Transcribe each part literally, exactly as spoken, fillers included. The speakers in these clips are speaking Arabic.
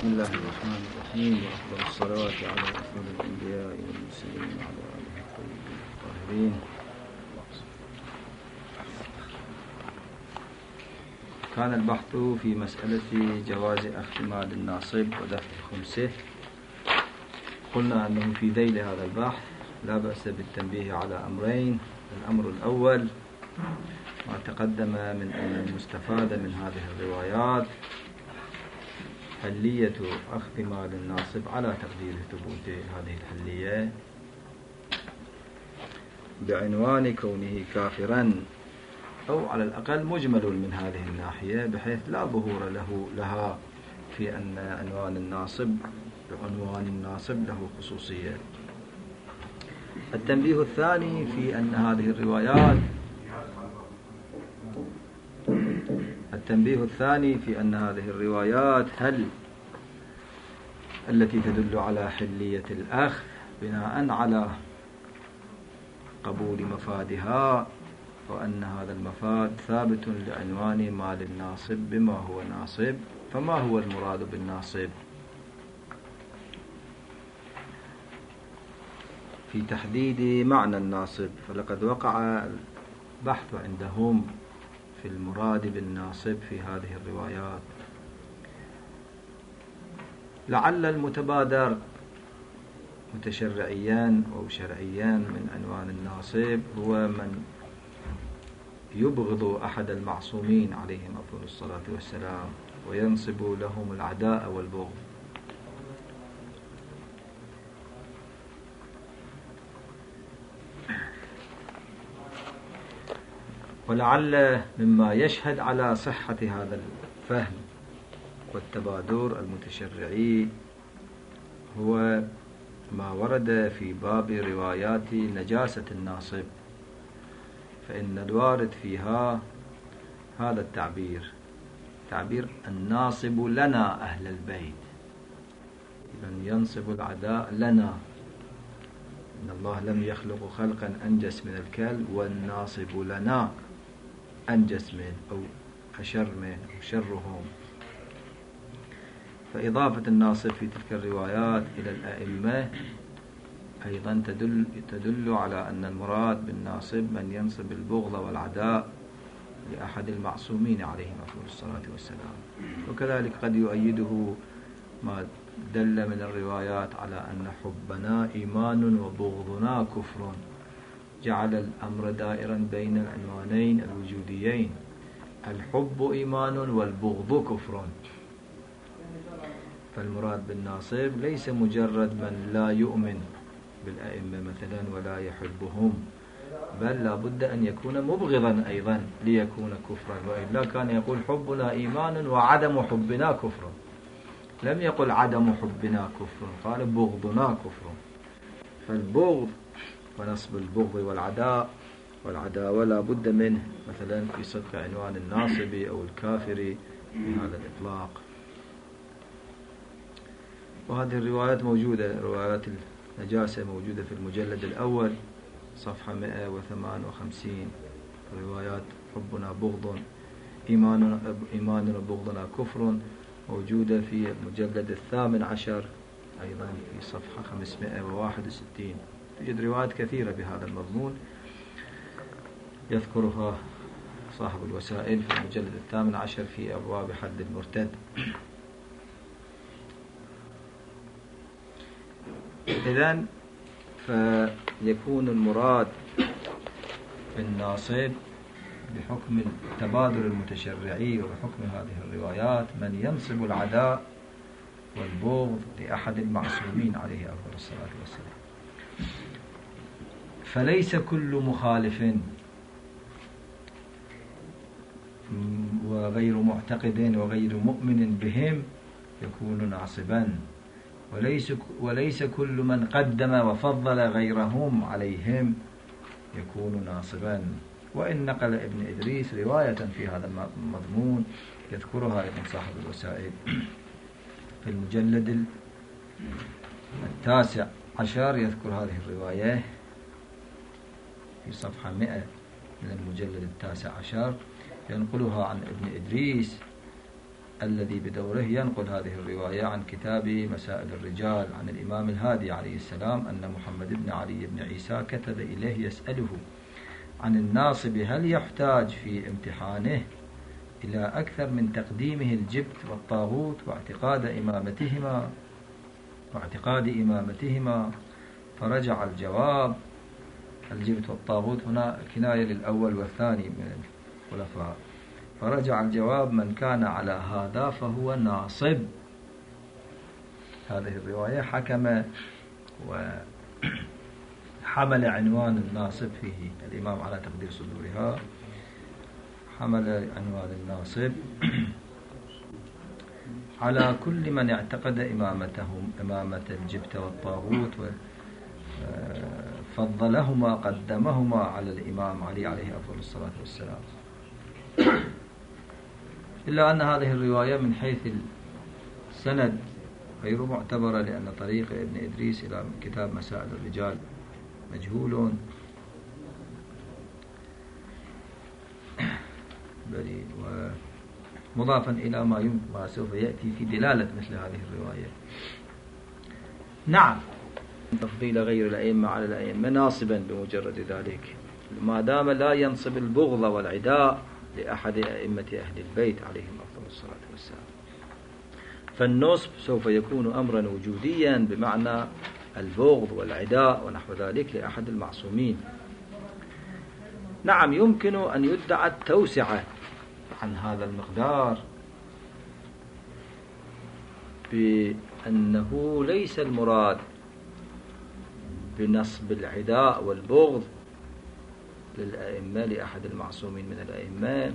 بسم الله الرحمن الرحيم، وأفضل الصلوات على أفضل الأنبياء والمرسلين وعلى آله الطيبين الطاهرين. كان البحث في مسألة جواز أخذ مال الناصب ودفع خمسه. قلنا أنه في ذيل هذا البحث لا بأس بالتنبيه على أمرين. الأمر الأول ما تقدم من أن المستفاد من هذه الروايات حلية أخذ مال الناصب على تقدير ثبوت هذه الحلية بعنوان كونه كافرا، أو على الأقل مجمل من هذه الناحية بحيث لا ظهور له لها في أن عنوان الناصب بعنوان الناصب له خصوصية. التنبيه الثاني في أن هذه الروايات التنبيه الثاني في أن هذه الروايات هل التي تدل على حلية الأخذ بناء على قبول مفادها، وأن هذا المفاد ثابت لعنوان مال الناصب بما هو ناصب. فما هو المراد بالناصب؟ في تحديد معنى الناصب فلقد وقع البحث عندهم في المراد بالناصب في هذه الروايات. لعل المتبادر متشرعيا أو شرعيا من عنوان الناصب هو من يبغض أحد المعصومين عليهم أفضل الصلاة والسلام وينصب لهم العداء والبغض. ولعل مما يشهد على صحة هذا الفهم والتبادر المتشرعي هو ما ورد في باب روايات نجاسة الناصب، فإن الوارد فيها هذا التعبير، تعبير الناصب لنا أهل البيت، من ينصب العداء لنا. إن الله لم يخلق خلقا أنجس من الكلب، والناصب لنا أنجس من أو أشر من أو شرهم. فإضافة الناصب في تلك الروايات إلى الأئمة أيضا تدل, تدل على أن المراد بالناصب من ينصب البغض والعداء لأحد المعصومين عليهم أفضل الصلاة والسلام. وكذلك قد يؤيده ما دل من الروايات على أن حبنا إيمان وبغضنا كفر، جعل الأمر دائرا بين العنوانين الوجوديين، الحب إيمان والبغض كفر. فالمراد بالناصب ليس مجرد من لا يؤمن بالأئمة مثلا ولا يحبهم، بل لا بد أن يكون مبغضا أيضا ليكون كفرا، وإلا كان يقول حبنا إيمان وعدم حبنا كفر. لم يقل عدم حبنا كفر، قال بغضنا كفر. فالبغض ونصب البغض والعداء والعداوة لا بد منه مثلا في صدق عنوان الناصب أو الكافر بهذا الإطلاق. وهذه الروايات موجودة، روايات النجاسة موجودة في المجلد الأول صفحة مئة وثمانية وخمسين. روايات حبنا بغض إيمان إيمان وبغضنا كفر موجودة في المجلد الثامن عشر أيضا في صفحة خمسمائة وواحد وستين. توجد روايات كثيرة بهذا المضمون يذكرها صاحب الوسائل في المجلد الثامن عشر في أبواب حد المرتد. إذن فيكون المراد بالناصب بحكم التبادل المتشرعي وبحكم هذه الروايات من ينصب العداء والبغض لأحد المعصومين عليه أفضل الصلاة والسلام. فليس كل مخالف وغير معتقد وغير مؤمن بهم يكون ناصبا، وليس وليس كل من قدم وفضل غيرهم عليهم يكون ناصبا. وإن نقل ابن إدريس رواية في هذا المضمون يذكرها ابن صاحب الوسائل في المجلد التاسع عشر، يذكر هذه الرواية في صفحة مئة من المجلد التاسع عشر، ينقلها عن ابن إدريس الذي بدوره ينقل هذه الرواية عن كتاب مسائل الرجال عن الإمام الهادي عليه السلام أن محمد بن علي بن عيسى كتب إليه يسأله عن الناصب هل يحتاج في امتحانه إلى أكثر من تقديمه الجبت والطاغوت واعتقاد إمامتهما واعتقاد إمامتهما فرجع الجواب. الجبت والطاغوت هنا كناية للأول والثاني من الخلفاء. فرجع الجواب من كان على هذا فهو ناصب. هذه الرواية حكم وحمل عنوان الناصب فيه الإمام على تقدير صدورها، حمل عنوان الناصب على كل من اعتقد إمامتهم إمامة الجبت والطاغوت وفضلهما قدمهما على الإمام علي عليه أفضل الصلاة والسلام. إلا أن هذه الرواية من حيث السند غير معتبرة، لأن طريق ابن إدريس إلى كتاب مسائل الرجال مجهول بريد، ومضافا إلى ما يمكن ما سوف يأتي في دلالة مثل هذه الرواية. نعم، تفضيل غير الأئمة على الأئمة ناصبا بمجرد ذلك، ما دام لا ينصب البغض والعداء لأحد أئمة أهل البيت عليهم أفضل الصلاة والسلام. فالنصب سوف يكون أمرا وجوديا بمعنى البغض والعداء ونحو ذلك لأحد المعصومين. نعم، يمكن أن يدعى التوسعة عن هذا المقدار بأنه ليس المراد بنصب العداء والبغض للأئمة لأحد المعصومين من الأئمة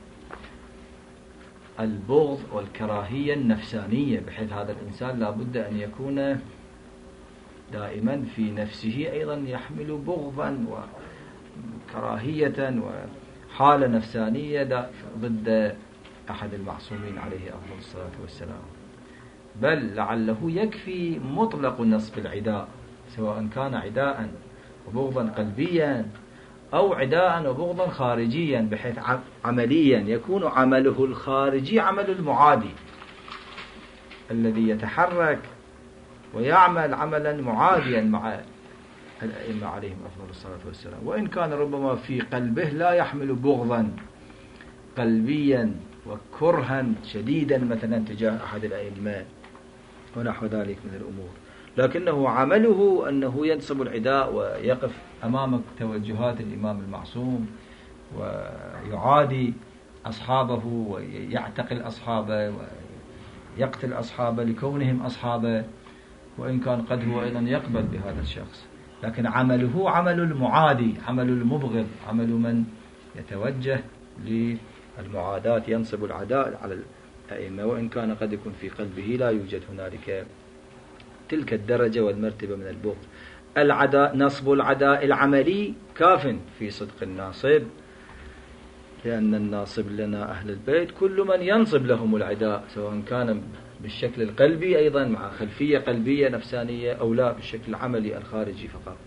البغض والكراهية النفسانية، بحيث هذا الإنسان لا بد أن يكون دائما في نفسه أيضا يحمل بغضا وكراهية وحالة نفسانية ضد أحد المعصومين عليه أفضل الصلاة والسلام. بل لعله يكفي مطلق نصب العداء، سواء كان عداء وبغضا قلبيا أو عداء وبغضا خارجيا، بحيث عمليا يكون عمله الخارجي عمل المعادي الذي يتحرك ويعمل عملا معاديا مع الأئمة عليهم أفضل الصلاة والسلام، وإن كان ربما في قلبه لا يحمل بغضا قلبيا وكرها شديدا مثلا تجاه أحد الأئمة ونحو ذلك من الأمور، لكنه عمله أنه ينصب العداء ويقف أمام توجهات الإمام المعصوم ويعادي أصحابه ويعتقل أصحابه ويقتل أصحابه لكونهم أصحابه، وإن كان قد هو أيضا يقبل بهذا الشخص، لكن عمله عمل المعادي، عمل المبغض، عمل من يتوجه للمعاداة، ينصب العداء على الأئمة، وإن كان قد يكون في قلبه لا يوجد هنالك تلك الدرجة والمرتبة من البغض. العداء، نصب العداء العملي كاف في صدق الناصب، لأن الناصب لنا أهل البيت كل من ينصب لهم العداء، سواء كان بالشكل القلبي أيضا مع خلفية قلبية نفسانية أو لا بالشكل العملي الخارجي فقط.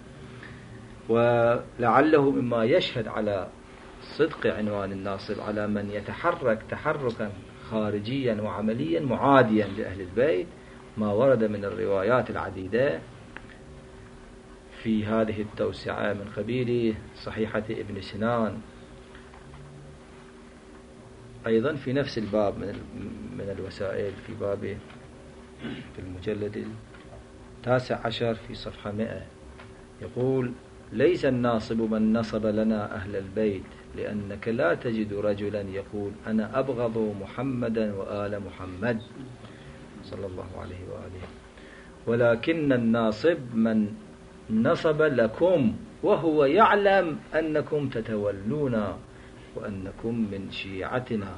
ولعله مما يشهد على صدق عنوان الناصب على من يتحرك تحركا خارجيا وعمليا معاديا لأهل البيت ما ورد من الروايات العديدة في هذه التوسعة من قبيل صحيحة ابن سنان، أيضا في نفس الباب من من الوسائل، في باب في المجلد التاسع عشر في صفحة مئة يقول: ليس الناصب من نصب لنا أهل البيت، لأنك لا تجد رجلا يقول أنا أبغض محمدا وآل محمد صلى الله عليه وآله، ولكن الناصب من نصب لكم وهو يعلم أنكم تتولون وأنكم من شيعتنا.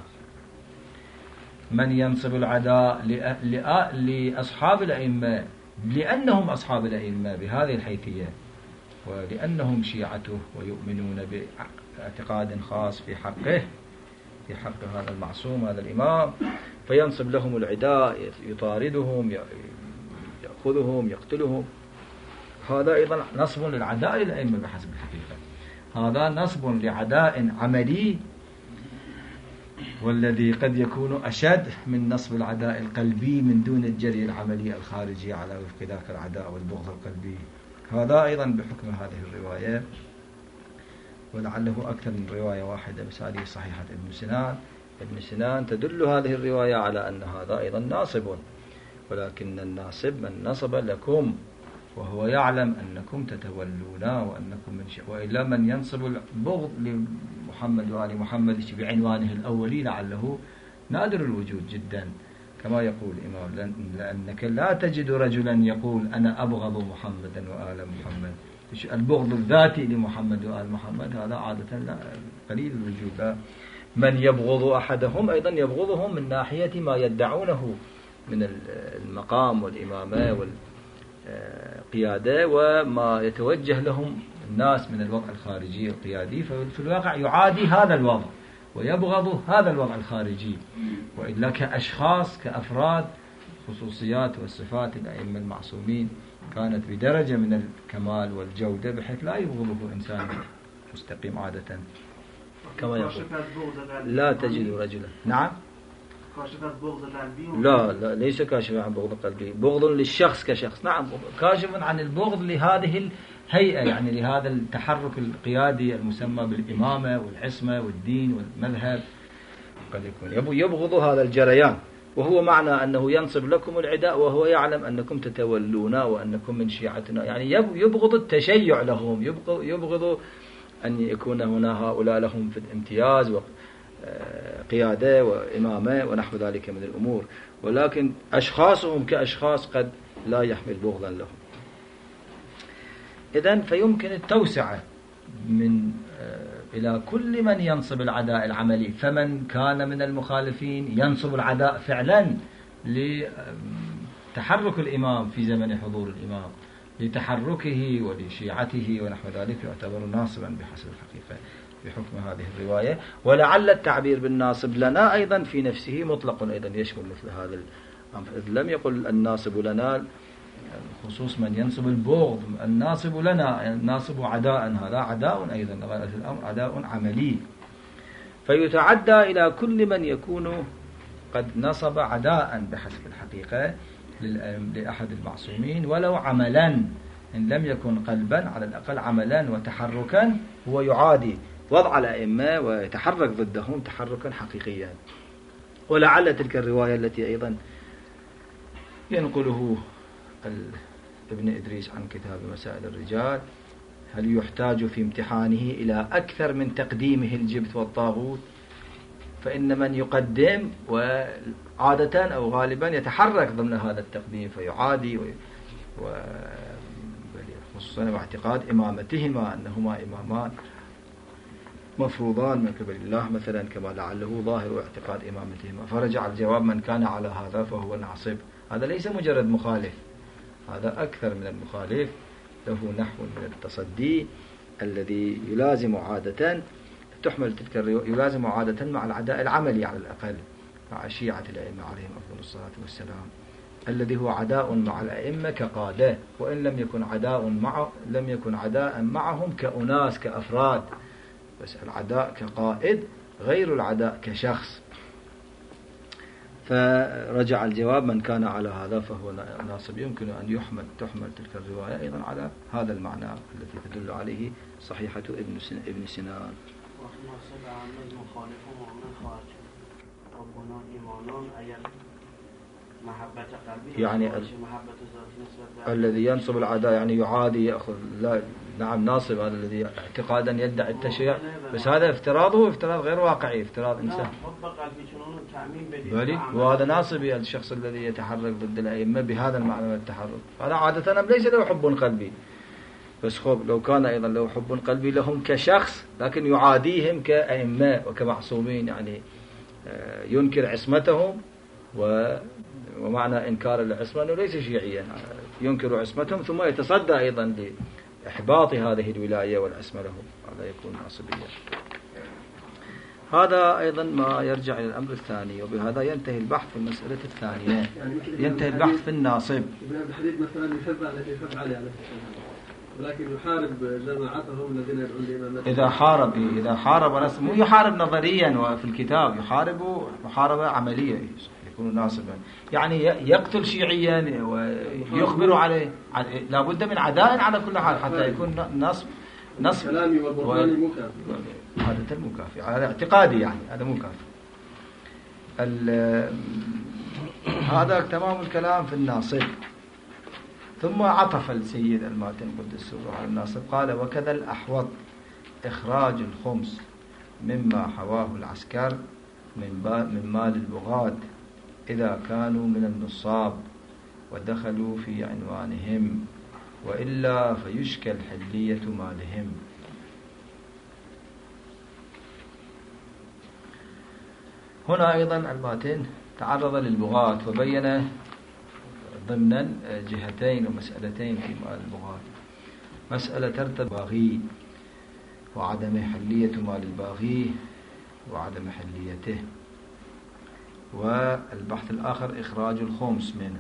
من ينصب العداء لأصحاب الأئمة لأنهم أصحاب الأئمة بهذه الحيثية، ولأنهم شيعته ويؤمنون باعتقاد خاص في حقه، في حق هذا المعصوم هذا الإمام، فينصب لهم العداء، يطاردهم، يأخذهم، يقتلهم. هذا أيضا نصب للعداء للأئمة بحسب الحقيقة. هذا نصب لعداء عملي والذي قد يكون أشد من نصب العداء القلبي من دون الجري العملي الخارجي على وفق ذاك العداء والبغض القلبي. هذا أيضا بحكم هذه الرواية، ولعله أكثر من رواية واحدة، بس هذه صحيحة ابن سنان. ابن سنان تدل هذه الرواية على أن هذا أيضا ناصب، ولكن الناصب من نصب لكم وهو يعلم أنكم تتولون وأنكم من شيء، وإلا من ينصب البغض لمحمد وآل محمد بعنوانه الأولي لعله نادر الوجود جدا، كما يقول الإمام، لأنك لا تجد رجلا يقول أنا أبغض محمدا وآل محمد. البغض الذاتي لمحمد وآل محمد هذا عادة لا قليل الوجود. من يبغض أحدهم أيضا يبغضهم من ناحية ما يدعونه من المقام والإمامة والقيادة وما يتوجه لهم الناس من الوضع الخارجي القيادي، ففي الواقع يعادي هذا الوضع ويبغض هذا الوضع الخارجي. وإلا كأشخاص كأفراد خصوصيات والصفات الأئمة المعصومين كانت بدرجة من الكمال والجودة بحيث لا يبغضه إنسان مستقيم عادة، كما يقول لا تجد رجلا. نعم، لا لا ليس كاشفا عن بغض قلبي، بغض للشخص كشخص. نعم، كاشف عن البغض لهذه الهيئة، يعني لهذا التحرك القيادي المسمى بالإمامة والعصمة والدين والمذهب، قد يكون يبغض هذا الجريان، وهو معنى أنه ينصب لكم العداء وهو يعلم أنكم تتولون وأنكم من شيعتنا، يعني يبغض التشيع لهم، يبغض أن يكون هنا هؤلاء لهم في الامتياز وقيادة وإمامة ونحو ذلك من الأمور، ولكن أشخاصهم كأشخاص قد لا يحمل بغضا لهم. إذن فيمكن التوسعة من إلى كل من ينصب العداء العملي، فمن كان من المخالفين ينصب العداء فعلا لتحرك الإمام في زمن حضور الإمام، لتحركه ولشيعته ونحو ذلك، يعتبر ناصبا بحسب الحقيقة بحكم هذه الرواية. ولعل التعبير بالناصب لنا أيضا في نفسه مطلق أيضا يشمل مثل هذا الأمر، إذ لم يقل الناصب لنا خصوص من ينصب البغض، الناصب لنا الناصب عداء، هذا عداء أيضا غاية الأمر عداء عملي، فيتعدى إلى كل من يكون قد نصب عداء بحسب الحقيقة لأحد المعصومين ولو عملا، إن لم يكن قلبا على الأقل عملا وتحركا، هو يعادي وضع الأئمة ويتحرك ضدهم تحركا حقيقيا. ولعل تلك الرواية التي أيضا ينقله ابن إدريس عن كتاب مسائل الرجال، هل يحتاج في امتحانه إلى أكثر من تقديمه الجبت والطاغوت؟ فإن من يقدم وعادة أو غالبا يتحرك ضمن هذا التقديم فيعادي، خصوصا باعتقاد إمامتهما أنهما إمامان مفروضان من قبل الله مثلا، كما لعله ظاهر اعتقاد إمامتهما. فرجع الجواب من كان على هذا فهو ناصب. هذا ليس مجرد مخالف، هذا أكثر من المخالف، له نحو من التصدي الذي يلازم عادة تحمل تلك الرواية، يلازم عادة مع العداء العملي على الأقل مع شيعة الأئمة عليهم أفضل الصلاة والسلام، الذي هو عداء مع الأئمة كقادة، وإن لم يكن عداء مع لم يكن عداء معهم كأناس كأفراد، بس العداء كقائد غير العداء كشخص. فرجع الجواب من كان على هذا فهو ناصب. يمكن أن يحمل تحمل تلك الرواية أيضا على هذا المعنى الذي تدل عليه صحيحة ابن سن ابن سنان. يعني الذي ينصب العداء يعني يعادي يأخذ، لا نعم ناصب هذا الذي اعتقادا يدعي التشيع، بس هذا افتراضه افتراض غير واقعي، افتراض إنسان بلي، وهذا ناصب الشخص الذي يتحرك ضد الأئمة بهذا المعنى من التحرك. هذا عادة ليس له حب قلبي، بس خب لو كان أيضا له حب قلبي لهم كشخص، لكن يعاديهم كأئمة وكمعصومين، يعني ينكر عصمتهم، و ومعنى إنكار العصمة أنه ليس شيعيا، ينكر عصمتهم ثم يتصدى أيضا لإحباط هذه الولاية والعصمة لهم، هذا يكون ناصبيا. هذا أيضا ما يرجع إلى الأمر الثاني، وبهذا ينتهي البحث في المسألة الثانية، ينتهي البحث في الناصب. ولكن يحارب جماعتهم الذين يدعون الإمامة. إذا حارب إذا حارب مو يحارب نظريا وفي الكتاب، يحارب محاربة عملية يكون ناصبا، يعني يقتل شيعيا ويخبر عليه، لا بد من عداء على كل حال حتى يكون نصب نصب كلامي والبرهاني مو كافي. هذا مو كافي على اعتقادي، يعني هذا مو كافي. هذا تمام الكلام في الناصب. ثم عطف السيد الماتن قدس سره على الناصب قال: وكذا الأحوط إخراج الخمس مما حواه العسكر من مال البغاة إذا كانوا من النصاب ودخلوا في عنوانهم، وإلا فيشكل حلية مالهم. هنا أيضا الماتن تعرض للبغاة وبين ضمنا جهتين ومسألتين في مال البغاة: مسألة ترتب باغي وعدم حلية مال الباغي وعدم حليته، والبحث الآخر إخراج الخمس منه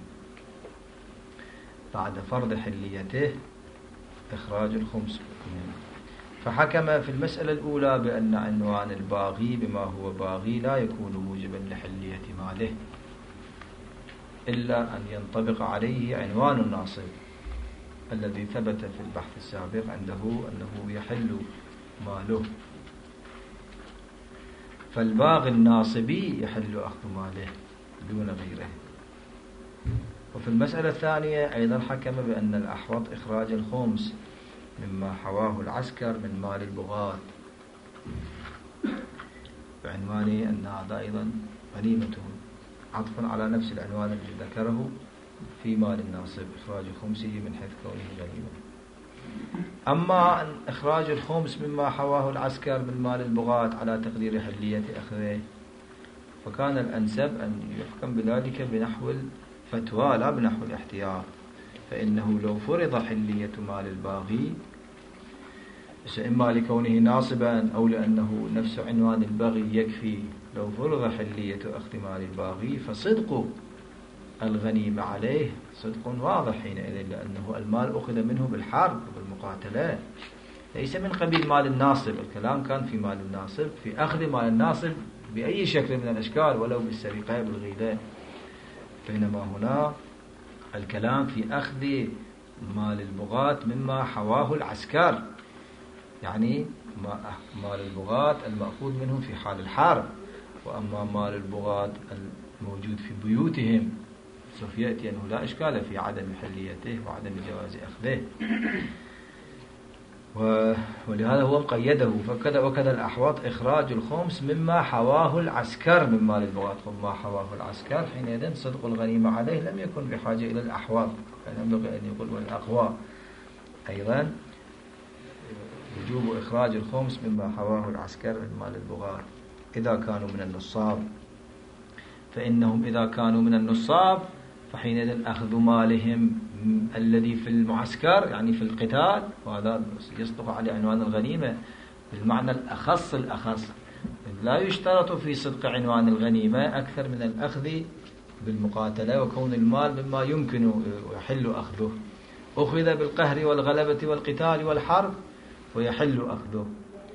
بعد فرض حليته، إخراج الخمس منه. فحكم في المسألة الأولى بأن عنوان الباغي بما هو باغي لا يكون موجبا لحلية ماله، إلا أن ينطبق عليه عنوان الناصب الذي ثبت في البحث السابق عنده أنه يحل ماله، فالباغي الناصبي يحل أخذ ماله دون غيره. وفي المسألة الثانية أيضا حكم بأن الأحوط إخراج الخمس مما حواه العسكر من مال البغاة بعنوان أن هذا أيضا غنيمته، عطفا على نفس العنوان الذي ذكره في مال الناصب، إخراج خمسه من حيث كونه غنيمة. أما إخراج الخمس مما حواه العسكر من مال البغاة على تقدير حلية أخذه، فكان الأنسب أن يحكم بذلك بنحو الفتوى لا بنحو الاحتياط، فإنه لو فرض حلية مال الباغي، إما لكونه ناصبا أو لأنه نفس عنوان البغي يكفي، لو فرض حلية أخذ مال الباغي فصدق الغنيمة عليه صدق واضح حينئذ، لأنه المال أخذ منه بالحرب وبالمقاتلة، ليس من قبيل مال الناصب. الكلام كان في مال الناصب، في أخذ مال الناصب بأي شكل من الأشكال ولو بالسرقة بالغيلة، بينما هنا الكلام في أخذ مال البغاة مما حواه العسكر، يعني مال البغاة المأخوذ منهم في حال الحرب، وأما مال البغاة الموجود في بيوتهم سوف يأتي أنه لا إشكال في عدم حليته وعدم جواز أخذه، ولهذا هو مقيده. فكذا وكذا الأحوط إخراج الخمس مما حواه العسكر من مال البغاة، وما حواه العسكر حينئذ صدق الغنيمة عليه لم يكن بحاجة إلى الأحواط، ينبغي أن يقول والأقوى أيضا وجوب إخراج الخمس مما حواه العسكر من مال البغاة إذا كانوا من النصاب، فإنهم إذا كانوا من النصاب فحينئذ أخذ مالهم الذي في المعسكر يعني في القتال، وهذا يصدق على عنوان الغنيمة بالمعنى الأخص الأخص، لا يشترط في صدق عنوان الغنيمة أكثر من الأخذ بالمقاتلة، وكون المال مما يمكن ويحل أخذه، أخذ بالقهر والغلبة والقتال والحرب ويحل أخذه.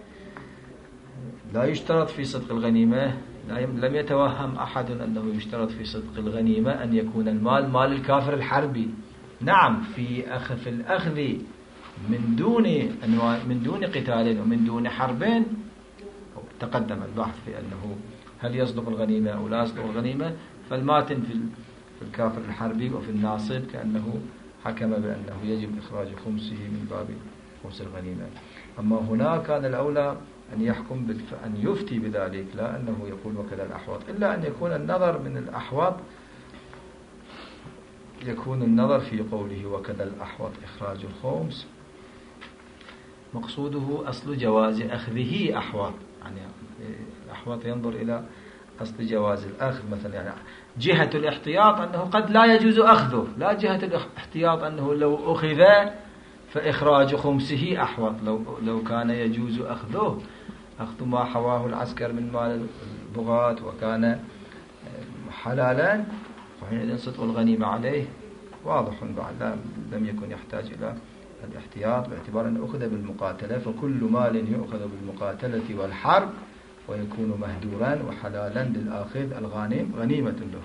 لا يشترط في صدق الغنيمة، لم يتوهم أحد أنه يشترط في صدق الغنيمة أن يكون المال مال الكافر الحربي. نعم في أخذ في الأخذ من دون أنواع من دون قتال ومن دون حرب تقدم البحث في أنه هل يصدق الغنيمة أو لا يصدق الغنيمة، فالماتن في الكافر الحربي وفي الناصب كأنه حكم بأنه يجب إخراج خمسه من باب خمس الغنيمة. أما هنا كان الأولى أن يحكم بالف... أن يفتي بذلك، لا أنه يقول وكذا الأحوط، إلا أن يكون النظر من الأحوط يكون النظر في قوله وكذا الأحوط إخراج الخمس مقصوده أصل جواز أخذه أحوط، يعني الأحوط ينظر إلى أصل جواز الأخذ، مثلا يعني جهة الاحتياط أنه قد لا يجوز أخذه، لا جهة الاحتياط أنه لو أخذ فإخراج خمسه أحوط، لو لو كان يجوز أخذه أخذ ما حواه العسكر من مال البغاة وكان حلالا فحينئذ صدق الغنيمة عليه واضح بعد، لم يكن يحتاج إلى الاحتياط باعتبار أنه أخذ بالمقاتلة، فكل مال يؤخذ بالمقاتلة والحرب ويكون مهدورا وحلالا للآخذ الغانم غنيمة له.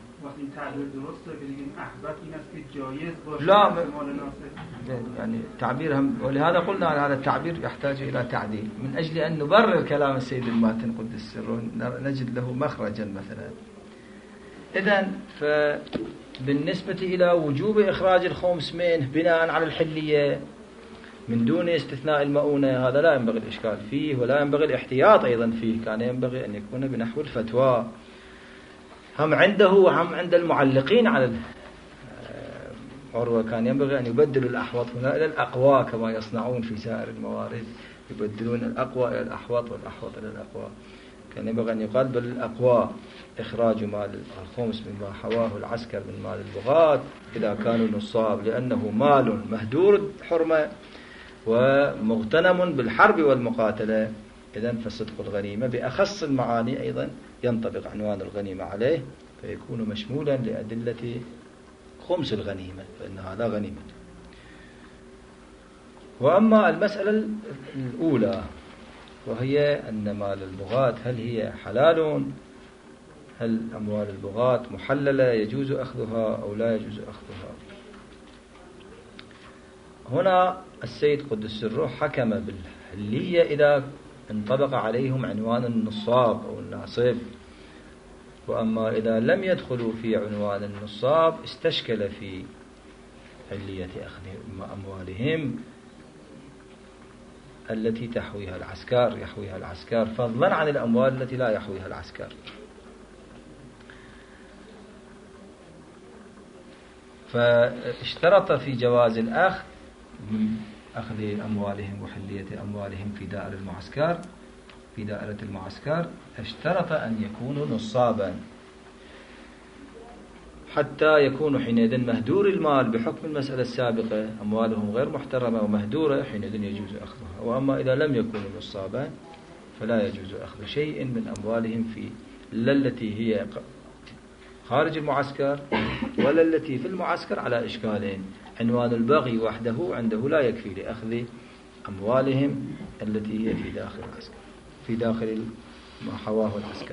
لا يعني تعبير هم، ولهذا قلنا هذا التعبير يحتاج إلى تعديل من أجل أن نبرر كلام السيد الماتن قدس سره، نجد له مخرجا مثلا. إذن فبالنسبة إلى وجوب إخراج الخمس منه بناء على الحلية من دون استثناء المؤونة، هذا لا ينبغي الإشكال فيه ولا ينبغي الاحتياط أيضا فيه، كان ينبغي أن يكون بنحو الفتوى. هم عنده وهم عند المعلقين على عروة كان ينبغي أن يبدلوا الأحوط هنا إلى الأقوى كما يصنعون في سائر الموارد، يبدلون الأقوى إلى الأحوط والأحوط إلى الأقوى. كان ينبغي أن يقال بل الأقوى إخراج مال الخمس مما حواه العسكر من مال البغاة إذا كانوا نصاب، لأنه مال مهدور حرمة ومغتنم بالحرب والمقاتلة. إذن فصدق الغنيمة بأخص المعاني أيضا ينطبق عنوان الغنيمة عليه، فيكون مشمولا لأدلة خمس الغنيمة، فإن هذا غنيمة. وأما المسألة الأولى وهي أن مال البغاة هل هي حلال، هل أموال البغاة محللة يجوز أخذها أو لا يجوز أخذها. هنا السيد قدس سره حكم بالحلية إذا انطبق عليهم عنوان النصاب أو الناصب، وأما إذا لم يدخلوا في عنوان النصاب استشكل في حلية أخذ أموالهم التي تحويها العسكر يحويها العسكر فضلا عن الأموال التي لا يحويها العسكر. فاشترط في جواز الأخذ أخذ أموالهم وحلية أموالهم في دائرة المعسكر في دائرة المعسكر اشترط أن يكونوا نصابا حتى يكونوا حينئذ مهدور المال بحكم المسألة السابقة، أموالهم غير محترمة ومهدورة حينئذ يجوز أخذها. وأما إذا لم يكونوا نصابا فلا يجوز أخذ شيء من أموالهم في لا التي هي خارج المعسكر ولا التي في المعسكر على إشكالين. عنوان البغي وحده عنده لا يكفي لأخذ أموالهم التي هي في داخل العسكر في داخل ما حواه العسكر.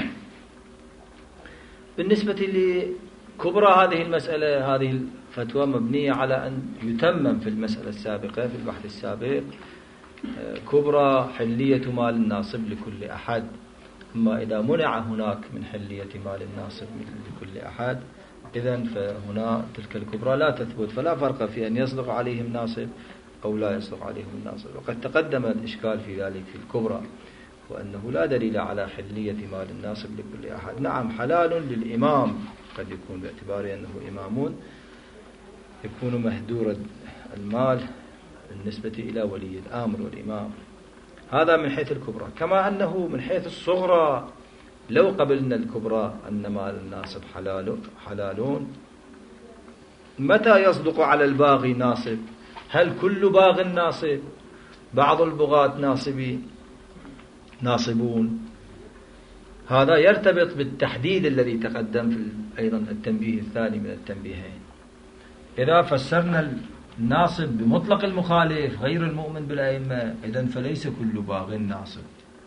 بالنسبة لكبرى هذه المسألة، هذه الفتوى مبنية على أن يتمم في المسألة السابقة في البحث السابق كبرى حلية مال الناصب لكل أحد. أما إذا منع هناك من حلية مال الناصب لكل أحد إذن فهنا تلك الكبرى لا تثبت، فلا فرق في أن يصدق عليهم ناصب أو لا يصدق عليهم الناصب. وقد تقدم الإشكال في ذلك في الكبرى، وأنه لا دليل على حلية مال الناصب لكل أحد. نعم حلال للإمام قد يكون باعتبار أنه إمامون يكون مهدور المال بالنسبة إلى ولي الأمر والإمام، هذا من حيث الكبرى. كما أنه من حيث الصغرى لو قبلنا الكبرى أن مال الناصب حلال حلالون، متى يصدق على الباغي ناصب؟ هل كل باغ ناصب؟ بعض البغاة ناصبين ناصبون. هذا يرتبط بالتحديد الذي تقدم في أيضا التنبيه الثاني من التنبيهين. إذا فسرنا الناصب بمطلق المخالف غير المؤمن بالأئمة إذن فليس كل باغ ناصب،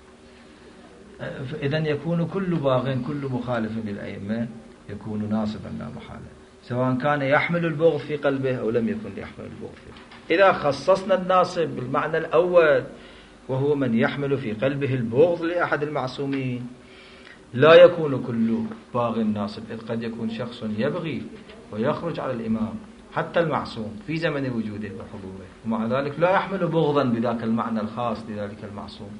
إذن يكون كل باغ كل مخالف للأئمة يكون ناصبا لا محالة، سواء كان يحمل البغض في قلبه أو لم يكن يحمل البغض فيه. إذا خصصنا الناصب بالمعنى الأول وهو من يحمل في قلبه البغض لأحد المعصومين لا يكون كل باغ ناصب، إذ قد يكون شخص يبغي ويخرج على الإمام حتى المعصوم في زمن وجوده وحضوره، ومع ذلك لا يحمل بغضا بذاك المعنى الخاص لذلك المعصوم.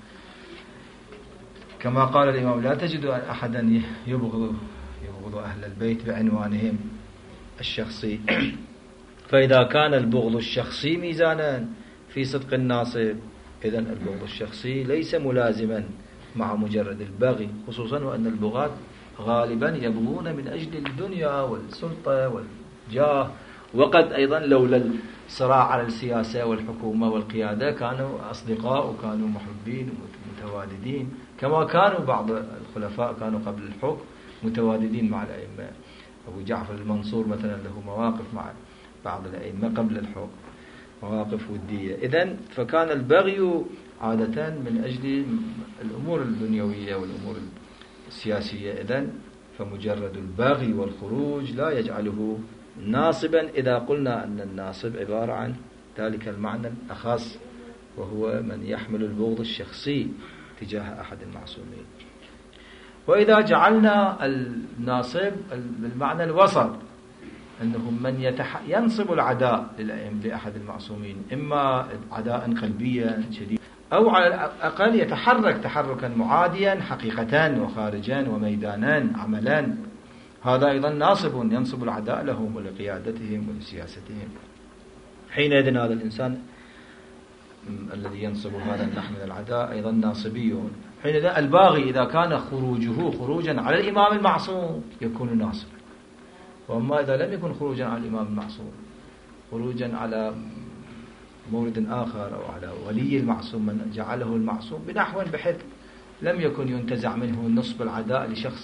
كما قال الإمام لا تجد أحدا يبغض يبغض أهل البيت بعنوانهم الشخصي. فإذا كان البغض الشخصي ميزانا في صدق الناصب إذن البغض الشخصي ليس ملازما مع مجرد البغي، خصوصا وأن البغاة غالبا يبغون من أجل الدنيا والسلطة والجاه، وقد أيضا لولا الصراع على السياسة والحكومة والقيادة كانوا أصدقاء وكانوا محبين ومتواددين، كما كانوا بعض الخلفاء كانوا قبل الحكم متواددين مع الأئمة. أبو جعفر المنصور مثلا له مواقف مع بعض الأئمة قبل الحكم. مواقف ودية. إذن فكان البغي عادة من أجل الأمور الدنيوية والأمور السياسية. إذن فمجرد البغي والخروج لا يجعله ناصبا إذا قلنا أن الناصب عبارة عن ذلك المعنى الأخص، وهو من يحمل البغض الشخصي تجاه أحد المعصومين. وإذا جعلنا الناصب بالمعنى الوسط، أنه من يتح... ينصب العداء لأحد المعصومين، إما عداء قلبيا شديد أو على الأقل يتحرك تحركا معاديا حقيقة وخارجا وميدانا عملا، هذا أيضا ناصب ينصب العداء لهم ولقيادتهم ولسياستهم. حينئذ هذا الإنسان الذي ينصب هذا النحو من العداء أيضا ناصبي. حينئذ الباغي إذا كان خروجه خروجا على الإمام المعصوم يكون ناصب، وأما إذا لم يكن خروجا على الإمام المعصوم، خروجا على مورد آخر أو على ولي المعصوم من جعله المعصوم بنحو بحيث لم يكن ينتزع منه نصب العداء لشخص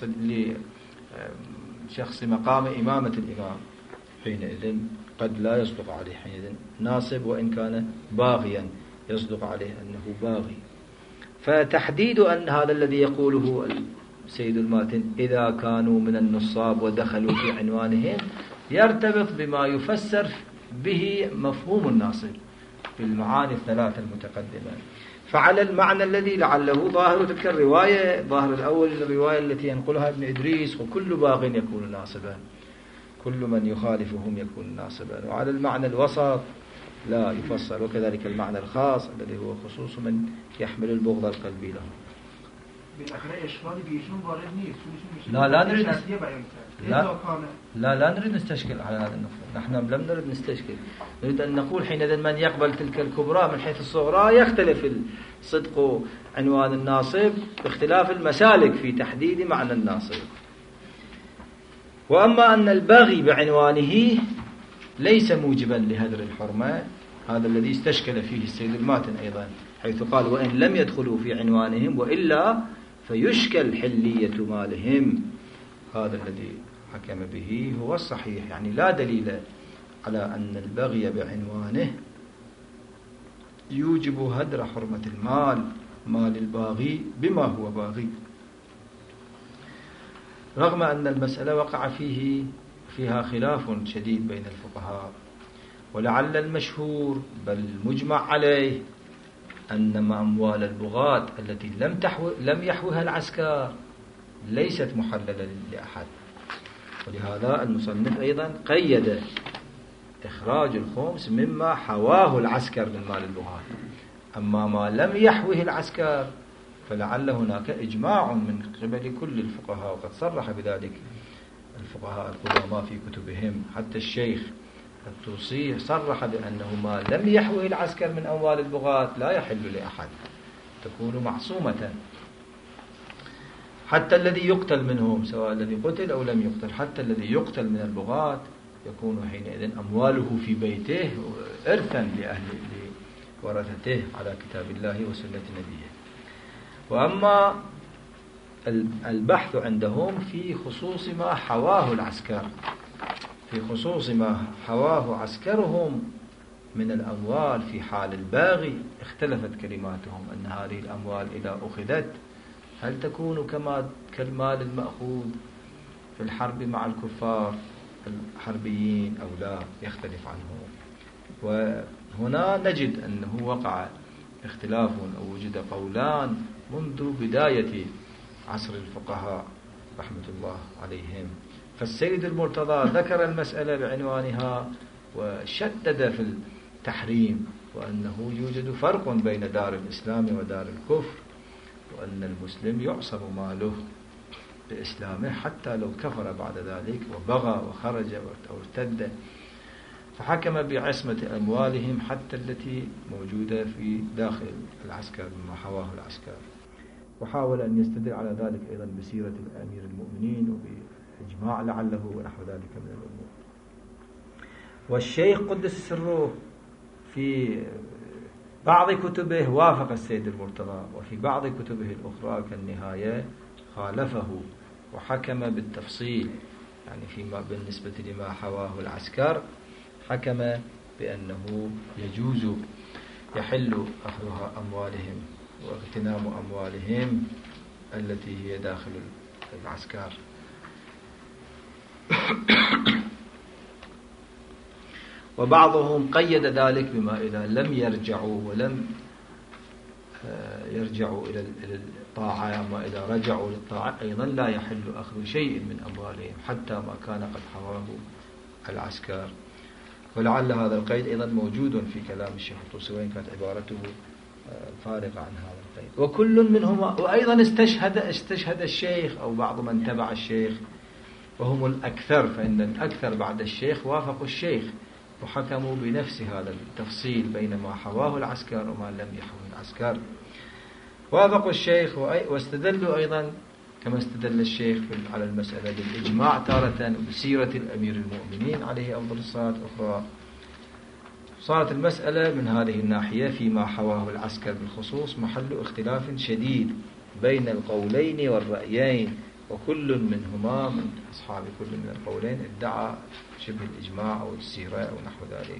لشخص مقام إمامة الإمام، حينئذ قد لا يصدق عليه حينئذ ناصب، وإن كان باغيا يصدق عليه أنه باغي. فتحديد أن هذا الذي يقوله السيد الماتن إذا كانوا من النصاب ودخلوا في عنوانهم يرتبط بما يفسر به مفهوم الناصب في المعاني الثلاثة المتقدمة. فعلى المعنى الذي لعله ظاهر تلك الرواية، ظاهر الأول الرواية التي ينقلها ابن إدريس، وكل باغ يكون ناصبا، كل من يخالفهم يكون ناصبا. وعلى المعنى الوسط لا يفسر، وكذلك المعنى الخاص الذي هو خصوص من يحمل البغض القلبي له. لا لا نريد لا لا لا نريد نستشكل على هذا النقطة، نحن لم نريد نستشكل، نريد أن نقول حينئذ من يقبل تلك الكبرى من حيث الصغرى يختلف الصدق عنوان الناصب باختلاف المسالك في تحديد معنى الناصب. وأما أن الباغي بعنوانه ليس موجبا لهدر الحرمة، هذا الذي استشكل فيه السيد الماتن أيضا، حيث قال وإن لم يدخلوا في عنوانهم وإلا فيشكل حلية مالهم، هذا الذي حكم به هو الصحيح. يعني لا دليل على أن البغي بعنوانه يوجب هدر حرمة المال، مال الباغي بما هو باغي، رغم أن المسألة وقع فيه فيها خلاف شديد بين الفقهاء. ولعل المشهور بل مجمع عليه أن أموال البغاة التي لم تحو لم يحوها العسكر ليست محللة لأحد، ولهذا المصنف أيضا قيد إخراج الخمس مما حواه العسكر من مال البغاة. أما ما لم يحوه العسكر فلعل هناك إجماع من قبل كل الفقهاء، وقد صرح بذلك الفقهاء القدامى في كتبهم، حتى الشيخ الطوسي صرح بأنه ما لم يحوه العسكر من أموال البغاة لا يحل لأحد، تكون معصومة. حتى الذي يقتل منهم، سواء الذي قتل أو لم يقتل، حتى الذي يقتل من البغاة يكون حينئذ أمواله في بيته إرثا لأهل ورثته على كتاب الله وسنة نبيه. وأما البحث عندهم في خصوص ما حواه العسكر، في خصوص ما حواه عسكرهم من الأموال في حال الباغي، اختلفت كلماتهم أن هذه الأموال إذا أخذت هل تكون كما كالمال المأخوذ في الحرب مع الكفار الحربيين أو لا، يختلف عنه. وهنا نجد أنه وقع اختلاف أو وجد قولان منذ بداية عصر الفقهاء رحمة الله عليهم. فالسيد المرتضى ذكر المسألة بعنوانها وشدد في التحريم، وأنه يوجد فرق بين دار الإسلام ودار الكفر، وأن المسلم يعصم ماله بإسلامه حتى لو كفر بعد ذلك وبغى وخرج أو ارتد، فحكم بعصمة أموالهم حتى التي موجودة في داخل العسكر مما حواه العسكر. وحاول أن يستدل على ذلك أيضا بسيرة الأمير المؤمنين وبإجماع لعله ونحو ذلك من الأمور. والشيخ قدس سره في بعض كتبه وافق السيد المرتضى، وفي بعض كتبه الأخرى كالنهاية خالفه وحكم بالتفصيل، يعني فيما بالنسبة لما حواه العسكر حكم بأنه يجوز يحل أخذ أموالهم واغتنام أموالهم التي هي داخل العسكر. وبعضهم قيد ذلك بما إذا لم يرجعوا ولم يرجعوا إلى الطاعة، أما إذا رجعوا للطاعة أيضا لا يحل أخذ شيء من أموالهم حتى ما كان قد حواه العسكر. ولعل هذا القيد أيضا موجود في كلام الشيخ الطوسي وإن كانت عبارته فارغة عن هذا القيد. وكل منهما وأيضا استشهد استشهد الشيخ أو بعض من تبع الشيخ وهم الأكثر، فإن الأكثر بعد الشيخ وافقوا الشيخ وحكموا بنفس هذا التفصيل بين ما حواه العسكر وما لم يحوه العسكر. وافقوا الشيخ واستدلوا أيضا كما استدل الشيخ على المسألة بالإجماع تارة وبسيرة الأمير المؤمنين عليه أفضل الصلاة أخرى. صارت المسألة من هذه الناحية فيما حواه العسكر بالخصوص محل اختلاف شديد بين القولين والرأيين، وكل منهما من أصحاب كل من القولين ادعى شبه الإجماع أو السيرة أو نحو ذلك.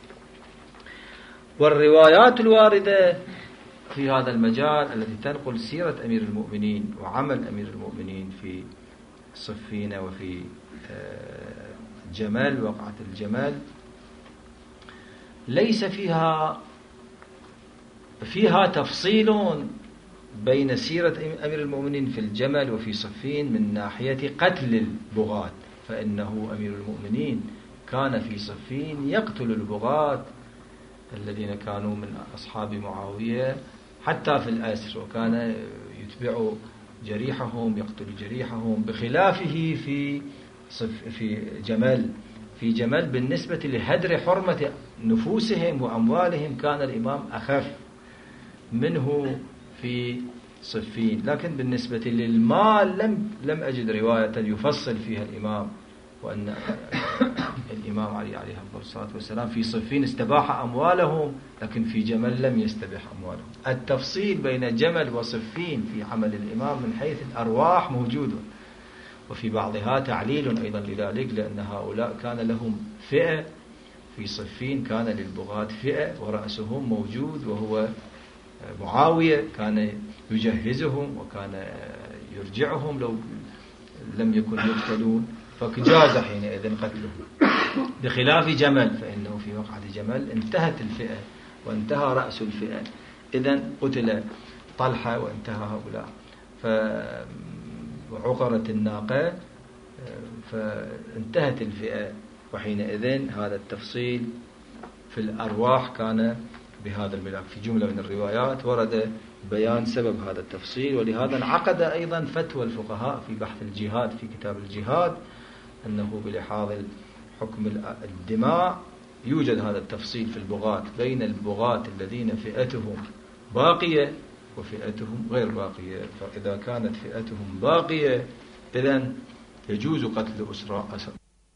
والروايات الواردة في هذا المجال التي تنقل سيرة أمير المؤمنين وعمل أمير المؤمنين في صفين وفي جمال وقعة الجمال ليس فيها فيها تفصيل بين سيرة أمير المؤمنين في الجمل وفي صفين من ناحية قتل البغاة، فإنه أمير المؤمنين كان في صفين يقتل البغاة الذين كانوا من أصحاب معاوية حتى في الأسر، وكان يتبع جريحهم يقتل جريحهم، بخلافه في صف في جمل. في جمل بالنسبة لهدر حرمة نفوسهم وأموالهم كان الإمام أخف منه في صفين. لكن بالنسبة للمال لم لم أجد رواية يفصل فيها الإمام، وأن الإمام علي عليه الصلاة والسلام في صفين استباح أموالهم لكن في جمل لم يستبح أموالهم. التفصيل بين جمل وصفين في عمل الإمام من حيث الأرواح موجود، وفي بعضها تعليل أيضا لذلك، لأن هؤلاء كان لهم فئة في صفين، كان للبغاة فئة ورأسهم موجود وهو معاوية، كان يجهزهم وكان يرجعهم لو لم يكن يقتلون، فجاز حينئذ قتلهم. بخلاف جمل فإنه في وقعة جمل انتهت الفئة وانتهى رأس الفئة، إذن قتل طلحة وانتهى هؤلاء، وعقرت الناقة فانتهت الفئة، وحينئذ هذا التفصيل في الأرواح كان بهذا الملاك. في جملة من الروايات ورد بيان سبب هذا التفصيل، ولهذا انعقد أيضا فتوى الفقهاء في بحث الجهاد في كتاب الجهاد أنه بلحاظ حكم الدماء يوجد هذا التفصيل في البغاة بين البغاة الذين فئتهم باقية وفئتهم غير باقية، فإذا كانت فئتهم باقية إذن يجوز قتل أسرى أسر.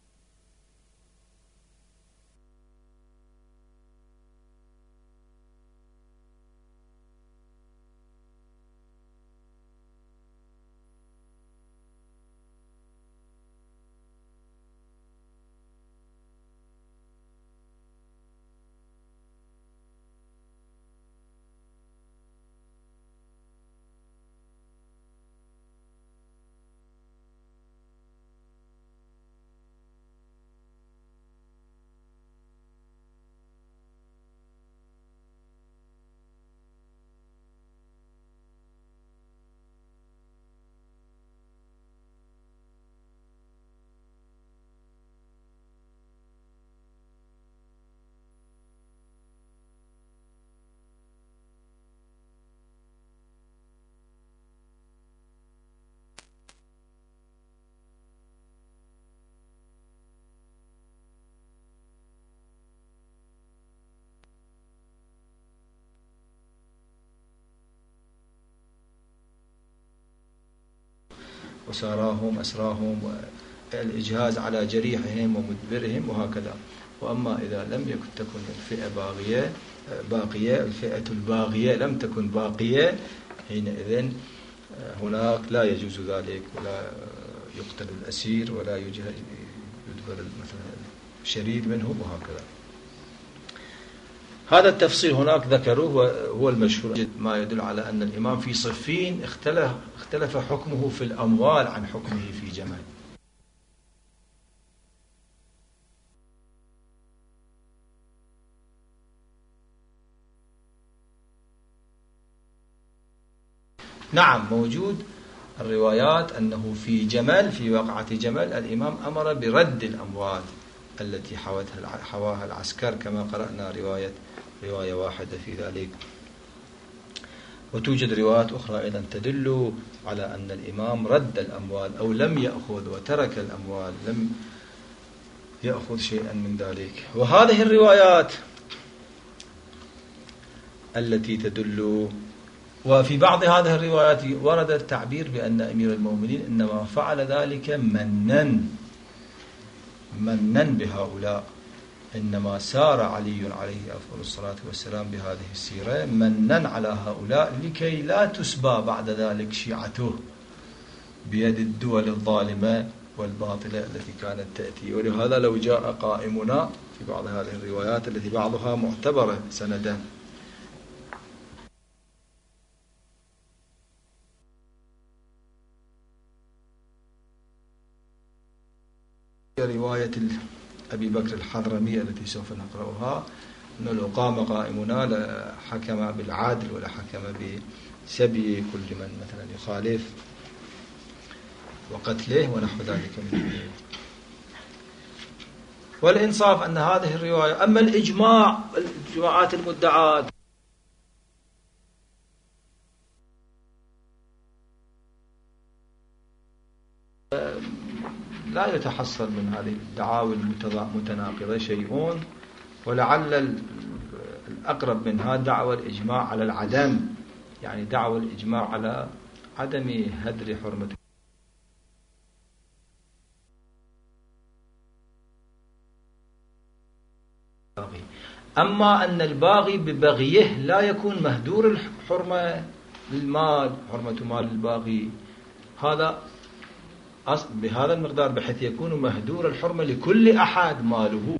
وساراهم أسراهم والإجهاز على جريحهم ومدبرهم وهكذا. وأما إذا لم يكن تكن الفئة باقية باقية الفئة الباغية لم تكن باقية حينئذ هناك لا يجوز ذلك، ولا يقتل الأسير ولا يجبر مثلا الشريد منه وهكذا. هذا التفصيل هناك ذكروه هو المشهور، ما يدل على أن الإمام في صفين اختلف, اختلف حكمه في الأموال عن حكمه في جمال. نعم موجود الروايات أنه في جمل، في وقعة جمل الإمام أمر برد الأموال التي حوتها حواها العسكر، كما قرأنا رواية رواية واحدة في ذلك. وتوجد روايات أخرى أيضا تدل على أن الإمام رد الأموال أو لم يأخذ وترك الأموال، لم يأخذ شيئا من ذلك. وهذه الروايات التي تدل، وفي بعض هذه الروايات ورد التعبير بأن أمير المؤمنين إنما فعل ذلك منا منا بهؤلاء، إنما سار علي عليه أفضل الصلاة والسلام بهذه السيرة منا على هؤلاء لكي لا تسبى بعد ذلك شيعته بيد الدول الظالمة والباطلة التي كانت تأتي. ولهذا لو جاء قائمنا في بعض هذه الروايات التي بعضها معتبرة سندا، رواية أبي بكر الحضرمي التي سوف نقرأها، أنه لو قام قائمنا لحكم بالعدل ولا حكم بسبي كل من مثلا يخالف وقتله ونحو ذلك من. والإنصاف أن هذه الرواية، أما الإجماع الجماعات المدعاة لا يتحصل من هذه الدعاوى المتناقضة شيء، ولعل الأقرب منها دعوى الإجماع على العدم، يعني دعوى الإجماع على عدم هدر حرمة. أما أن الباغي ببغيه لا يكون مهدور الحرمة للمال، حرمة مال الباغي هذا بهذا المقدار بحيث يكون مهدور الحرمة لكل أحد ماله.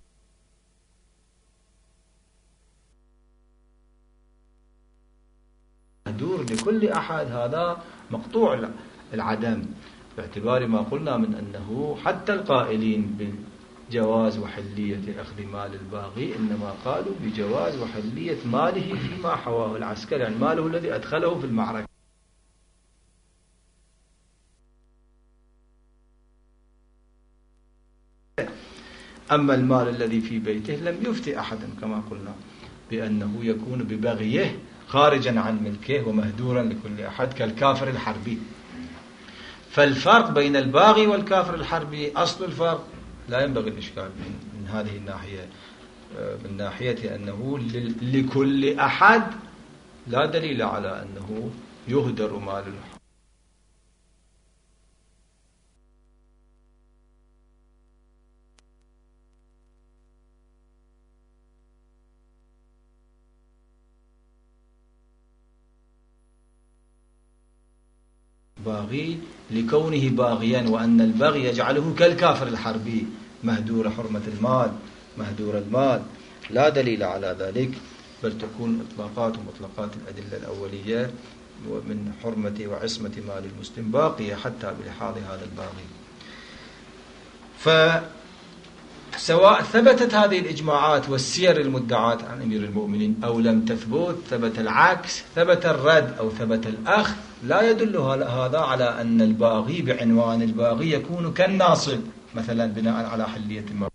مهدور لكل أحد هذا مقطوع العدم، باعتبار ما قلنا من أنه حتى القائلين بجواز وحلية أخذ مال الباغي إنما قالوا بجواز وحلية ماله فيما حواه العسكر، يعني ماله الذي أدخله في المعركة. أما المال الذي في بيته لم يفتي أحد كما قلنا بأنه يكون ببغيه خارجا عن ملكه ومهدورا لكل أحد كالكافر الحربي. فالفرق بين الباغي والكافر الحربي أصل الفرق لا ينبغي الإشكال من هذه الناحية، من ناحية أنه لكل أحد لا دليل على أنه يهدر مال الحرب. باغي لكونه باغيا، وأن البغي يجعله كالكافر الحربي مهدور حرمة المال مهدور المال، لا دليل على ذلك، بل تكون إطلاقات ومطلقات الأدلة الأولية من حرمة وعصمة مال المسلم باقية حتى بلحاظ هذا الباغي. فسواء ثبتت هذه الإجماعات والسير المدعاة عن أمير المؤمنين أو لم تثبت، ثبت العكس، ثبت الرد أو ثبت الأخذ، لا يدل هذا على أن الباغي بعنوان الباغي يكون كالناصب مثلا بناء على حلية المال،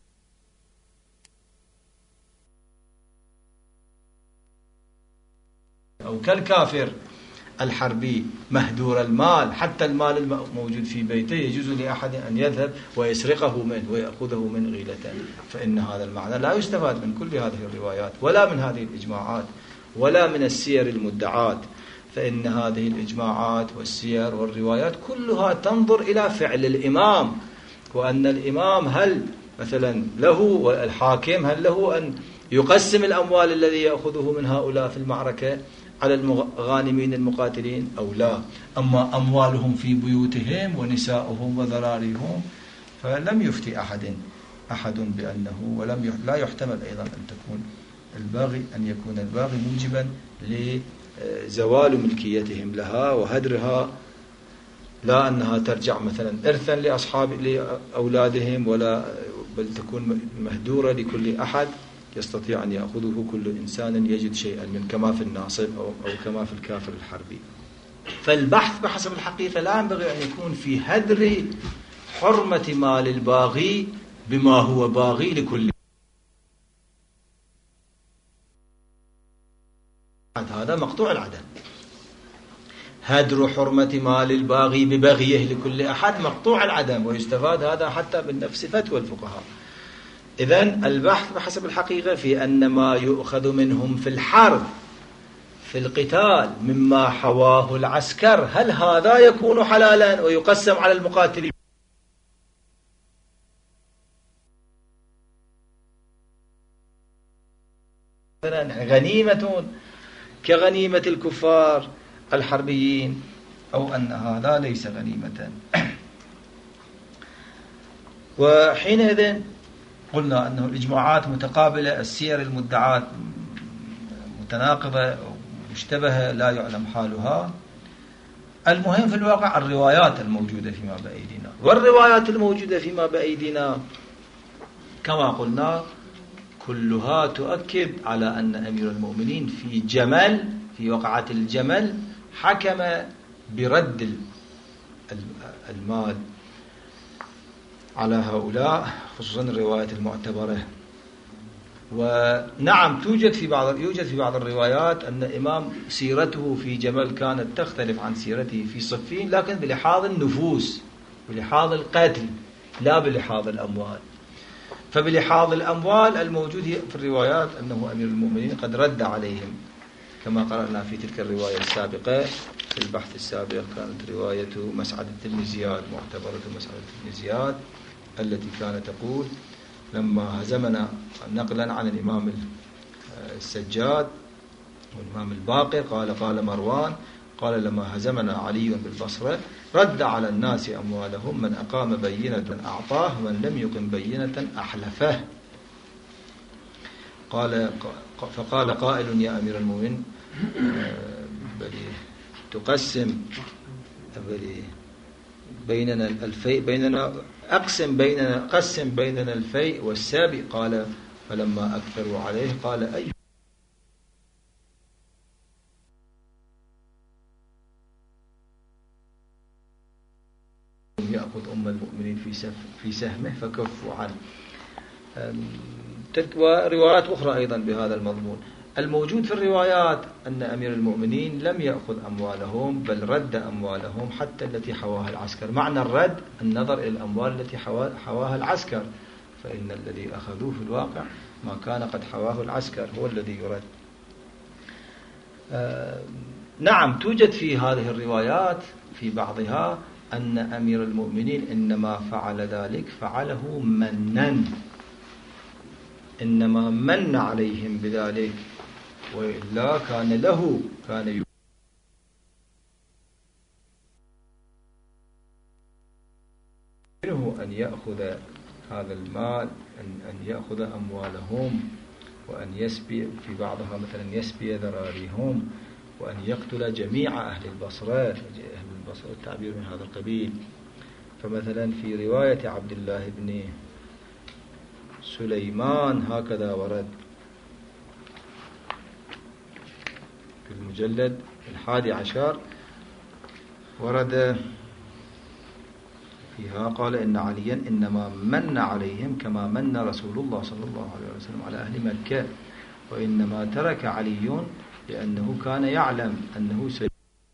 أو كالكافر الحربي مهدور المال، حتى المال الموجود في بيته يجوز لأحد أن يذهب ويسرقه منه ويأخذه من غيلة. فإن هذا المعنى لا يستفاد من كل هذه الروايات ولا من هذه الإجماعات ولا من السير المدعاة، فإن هذه الإجماعات والسير والروايات كلها تنظر إلى فعل الإمام، وأن الإمام هل مثلا له والحاكم هل له أن يقسم الأموال الذي يأخذه من هؤلاء في المعركة على الغانمين المقاتلين أو لا. أما أموالهم في بيوتهم ونساؤهم وذراريهم فلم يفتي أحد أحد بأنه، ولم لا يحتمل أيضا أن تكون الباغي أن يكون الباغي موجبا لزوال ملكيتهم لها وهدرها، لا أنها ترجع مثلا إرثا لأصحاب لأولادهم، ولا بل تكون مهدورة لكل أحد يستطيع أن يأخذه كل إنسان يجد شيئا من، كما في الناصب أو, أو كما في الكافر الحربي. فالبحث بحسب الحقيقة لا ينبغي أن يكون في هدر حرمة مال الباغي بما هو باغي لكل، هذا مقطوع العدم. هدر حرمة مال الباغي ببغيه لكل أحد مقطوع العدم، ويستفاد هذا حتى من نفس فتوى الفقهاء. إذن البحث بحسب الحقيقة في أن ما يؤخذ منهم في الحرب في القتال مما حواه العسكر، هل هذا يكون حلالا ويقسم على المقاتلين؟ غنيمة كغنيمة الكفار الحربيين، أو أن هذا ليس غنيمة. وحينئذ قلنا أنه الإجماعات متقابلة، السير المدعاة متناقضة مشتبهة لا يعلم حالها. المهم في الواقع الروايات الموجودة فيما بأيدينا، والروايات الموجودة فيما بأيدينا كما قلنا كلها تؤكد على أن أمير المؤمنين في جمل في وقعة الجمل حكم برد المال على هؤلاء، خصوصا الروايات المعتبرة. ونعم توجد في بعض يوجد في بعض الروايات أن إمام سيرته في جمل كانت تختلف عن سيرته في صفين، لكن بلحاظ النفوس، بلحاظ القتل، لا بلحاظ الأموال. فبلحاظ الأموال الموجود في الروايات أنه أمير المؤمنين قد رد عليهم، كما قرأنا في تلك الرواية السابقة في البحث السابق، كانت رواية مسعدة بن زياد، معتبرة مسعدة بن زياد، التي كانت تقول لما هزمنا، نقلا عن الإمام السجاد والإمام الباقر، قال قال مروان قال لما هزمنا علي بالبصرة رد على الناس أموالهم، من أقام بينة أعطاه ومن لم يقم بينة أحلفه. قال فقال قائل يا أمير المؤمنين تقسم بيننا الفيء بيننا أقسم بيننا قسم بيننا الفيء والسابق. قال فلما أكثروا عليه قال أي يأخذ أم المؤمنين في في سهمه فكفوا عنه. وروايات أخرى أيضا بهذا المضمون. الموجود في الروايات أن أمير المؤمنين لم يأخذ أموالهم، بل رد أموالهم حتى التي حواها العسكر. معنى الرد النظر إلى الأموال التي حواها العسكر، فإن الذي أخذوه في الواقع ما كان قد حواه العسكر هو الذي يرد. آه نعم توجد في هذه الروايات في بعضها أن أمير المؤمنين إنما فعل ذلك فعله منا، إنما من عليهم بذلك، وإلا كان له كان يمكنه أن يأخذ هذا المال، أن أن يأخذ أموالهم، وأن يسبي في بعضها مثلا يسبي ذراريهم، وأن يقتل جميع أهل البصرة، أهل البصرة التعبير من هذا القبيل. فمثلا في رواية عبد الله بن سليمان هكذا ورد في المجلد الحادي عشر، ورد فيها قال إن عليا إنما من عليهم كما من رسول الله صلى الله عليه وسلم على أهل مكة، وإنما ترك علي لأنه كان يعلم أنه سيكون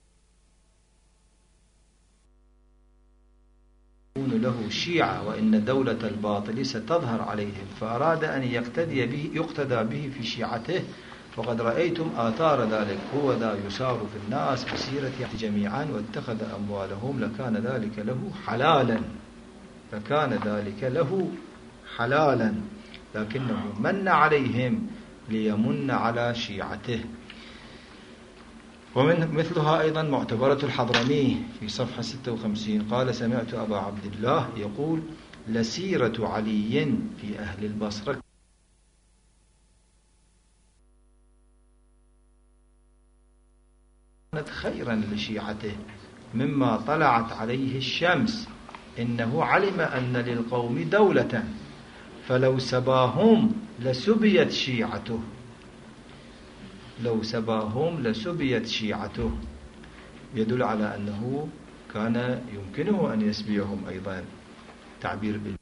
له شيعة وإن دولة الباطل ستظهر عليهم، فأراد أن يقتدي به يقتدى به في شيعته، وقد رأيتم آثار ذلك، هو ذا يسار في الناس بسيرة جميعا واتخذ أموالهم، لكان ذلك له حلالا لكان ذلك له حلالا لكنه من عليهم ليمن على شيعته. ومن مثلها أيضا معتبرة الحضرمي في صفحة ستة وخمسين، قال سمعت أبا عبد الله يقول لسيرة علي في أهل البصرة خيرا لشيعته مما طلعت عليه الشمس، إنه علم أن للقوم دولة فلو سباهم لسبيت شيعته، لو سباهم لسبيت شيعته، يدل على أنه كان يمكنه أن يسبيهم أيضا. تعبير بال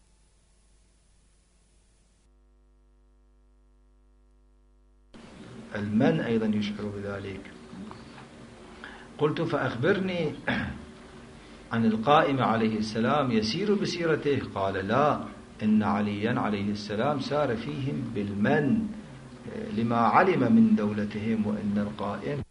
المن أيضا يشعر بذلك. قلت فأخبرني عن القائم عليه السلام يسير بسيرته. قال لا، إن عليا عليه السلام سار فيهم بالمن لما علم من دولتهم، وإن القائم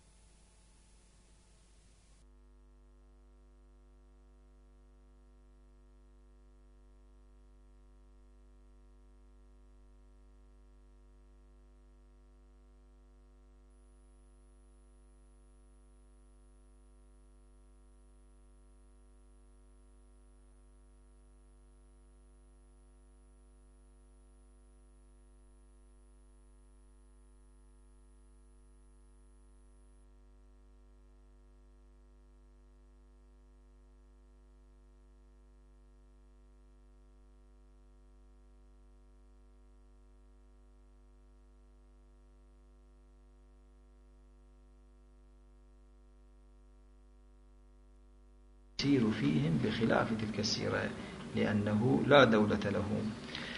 يسير فيهم بخلاف تلك السيرة لأنه لا دولة لهم.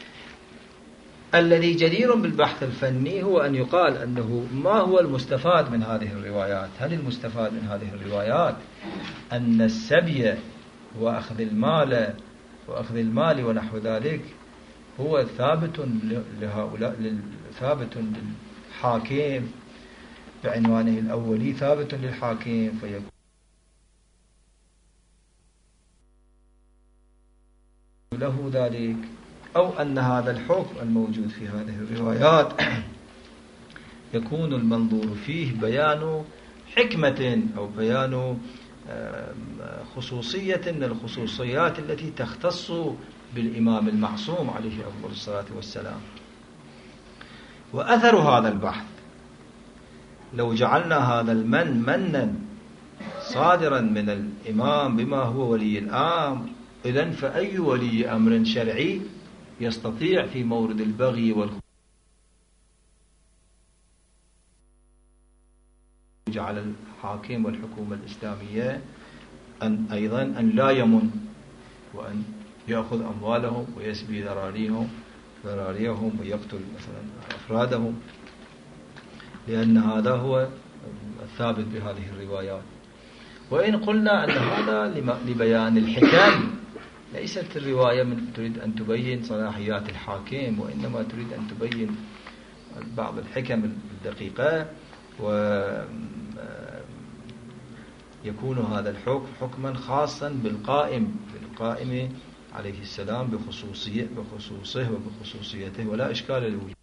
الذي جدير بالبحث الفني هو أن يقال أنه ما هو المستفاد من هذه الروايات. هل المستفاد من هذه الروايات أن السبي وأخذ المال وأخذ المال ونحو ذلك هو ثابت لهؤلاء، ثابت للحاكم بعنوانه الأولي، ثابت للحاكم فيكون له ذلك، أو أن هذا الحكم الموجود في هذه الروايات يكون المنظور فيه بيان حكمة أو بيان خصوصية من الخصوصيات التي تختص بالإمام المعصوم عليه أفضل الصلاة والسلام. وأثر هذا البحث لو جعلنا هذا المن منا صادرا من الإمام بما هو ولي الأمر، إذن فأي ولي أمر شرعي يستطيع في مورد البغي والخ جعل الحاكم والحكومة الإسلامية أن أيضا أن لا يمن وأن يأخذ أموالهم ويسبي ذراريهم ذراريهم ويقتل مثلا أفرادهم، لأن هذا هو الثابت بهذه الروايات. وإن قلنا أن هذا لبيان الحكم، ليست الرواية من تريد أن تبين صلاحيات الحاكم، وإنما تريد أن تبين بعض الحكم الدقيقة، ويكون هذا الحكم حكما خاصا بالقائم بالقائم عليه السلام بخصوصية بخصوصه وبخصوصيته، ولا إشكال للوجود.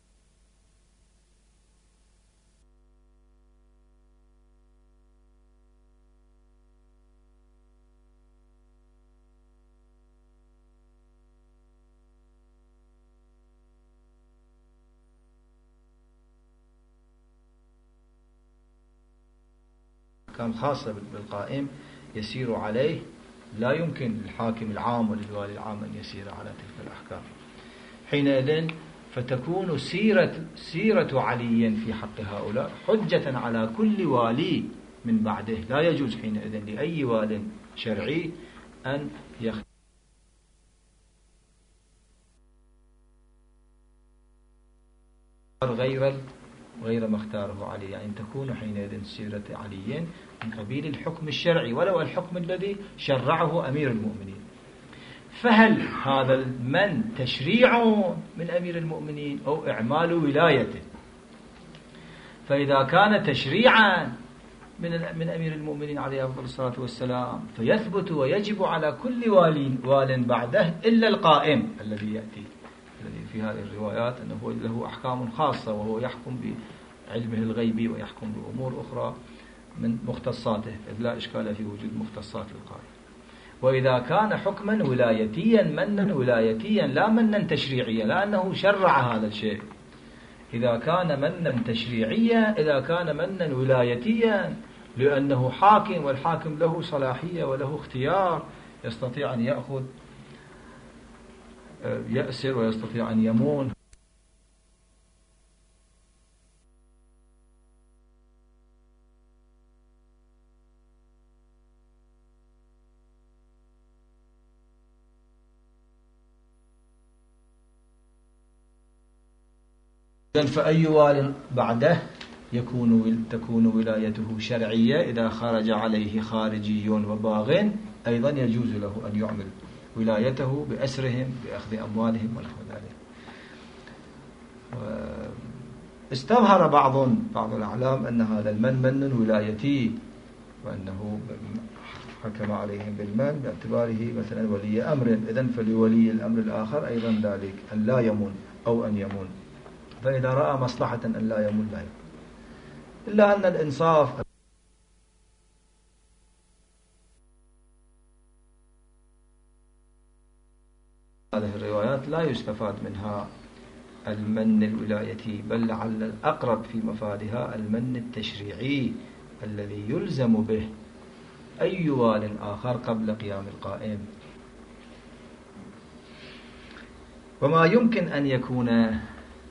أحكام خاصة بالقائم يسير عليه، لا يمكن للحاكم العام وللوالي العام أن يسير على تلك الأحكام. حينئذ فتكون سيرة, سيرة علي في حق هؤلاء حجة على كل والي من بعده. لا يجوز حينئذ لأي وال شرعي أن يختار غير غير ما اختاره علي، يعني تكون حينئذ سيرة علي من قبيل الحكم الشرعي ولو الحكم الذي شرعه أمير المؤمنين. فهل هذا المن تشريع من أمير المؤمنين أو إعمال ولايته؟ فإذا كان تشريعا من من أمير المؤمنين عليه أفضل الصلاة والسلام فيثبت ويجب على كل وال وال بعده إلا القائم الذي يأتي الذي في هذه الروايات أنه له أحكام خاصة، وهو يحكم بعلمه الغيبي ويحكم بأمور أخرى من مختصاته، إذ لا إشكال في وجود مختصات القائم. وإذا كان حكما ولايتيا منا ولايتيا لا منا تشريعيا، لأنه شرع هذا الشيء. إذا كان منا تشريعيا إذا كان منا ولايتيا لأنه حاكم، والحاكم له صلاحية وله اختيار، يستطيع أن يأخذ يأسر ويستطيع أن يمون. فأي وال بعده يكون تكون ولايته شرعية إذا خرج عليه خارجي وباغ، أيضا يجوز له أن يعمل ولايته بأسرهم بأخذ أموالهم ونحو ذلك. استظهر بعض بعض الأعلام أن هذا المن من ولايتي، وأنه حكم عليهم بالمن باعتباره مثلا ولي أمر، إذن فلولي الأمر الآخر أيضا ذلك أن لا يمون أو أن يمون، فإذا رأى مصلحة أن لا يمون لا يمون. إلا أن الإنصاف هذه الروايات لا يستفاد منها المن الولايتي، بل لعل الأقرب في مفادها المن التشريعي الذي يلزم به أي وال آخر قبل قيام القائم. وما يمكن أن يكون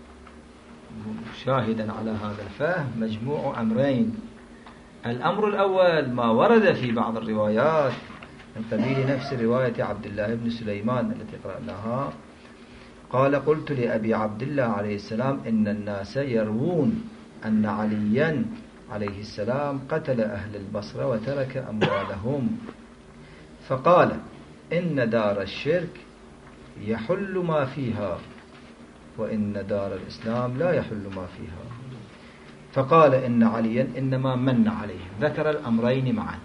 شاهدا على هذا الفهم مجموع أمرين. الأمر الأول ما ورد في بعض الروايات من قبيل نفس رواية عبد الله بن سليمان التي قرأناها، قال: قلت لأبي عبد الله عليه السلام إن الناس يروون أن عليا عليه السلام قتل أهل البصرة وترك أموالهم، فقال: إن دار الشرك يحل ما فيها، وإن دار الإسلام لا يحل ما فيها. فقال إن عليا إنما من عليهم. ذكر الأمرين معا.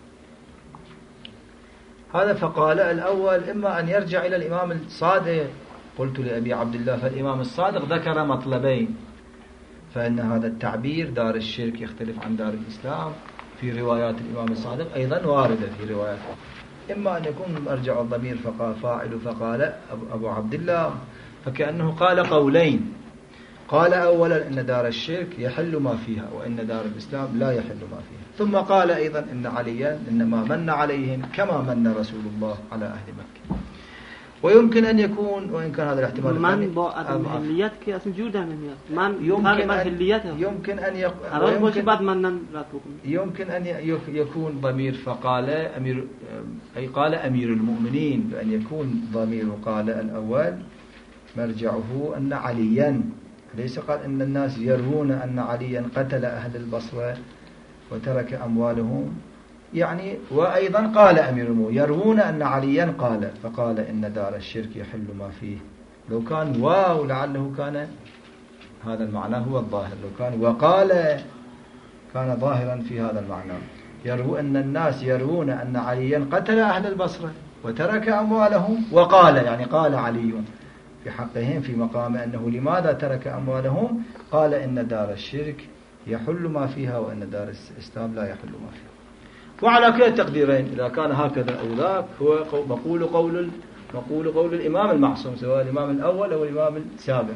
هذا فقال الأول إما أن يرجع إلى الإمام الصادق، قلت لأبي عبد الله، فالإمام الصادق ذكر مطلبين، فإن هذا التعبير دار الشرك يختلف عن دار الإسلام في روايات الإمام الصادق أيضا واردة في روايات. إما أن يكون مرجع الضمير فقال فاعل فقال أبو عبد الله، فكأنه قال قولين، قال أولا إن دار الشرك يحل ما فيها، وإن دار الإسلام لا يحل ما فيها، ثم قال أيضا إن عليا إنما من عليهم كما من رسول الله على أهل مكة. ويمكن أن يكون، وإن كان هذا الاحتمال من با أهليات كي أصلا جودا من من يمكن أن يمكن أن يق... يمكن بعد من يمكن أن يكون ضمير فقال أمير، أي قال أمير المؤمنين، بأن يكون ضمير قال الأول مرجعه أن عليا، ليس قال إن الناس يروون أن عليا قتل أهل البصرة وترك أموالهم، يعني وأيضا قال أمير المؤمنين يروون أن عليا قال، فقال إن دار الشرك يحل ما فيه. لو كان واو لعله كان هذا المعنى هو الظاهر، لو كان وقال كان ظاهرا في هذا المعنى. يرو أن الناس يروون أن عليا قتل أهل البصرة وترك أموالهم، وقال يعني قال علي في حقهم في مقام أنه لماذا ترك أموالهم، قال إن دار الشرك يحل ما فيها، وإن دار الإسلام لا يحل ما فيها. وعلى كلا التقديرين إذا كان هكذا أو ذاك هو مقول قول مقول قول الإمام المعصوم، سواء الإمام الأول أو الإمام السابق.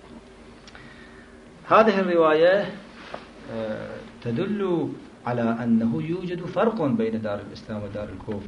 هذه الرواية تدل على أنه يوجد فرق بين دار الإسلام ودار الكفر.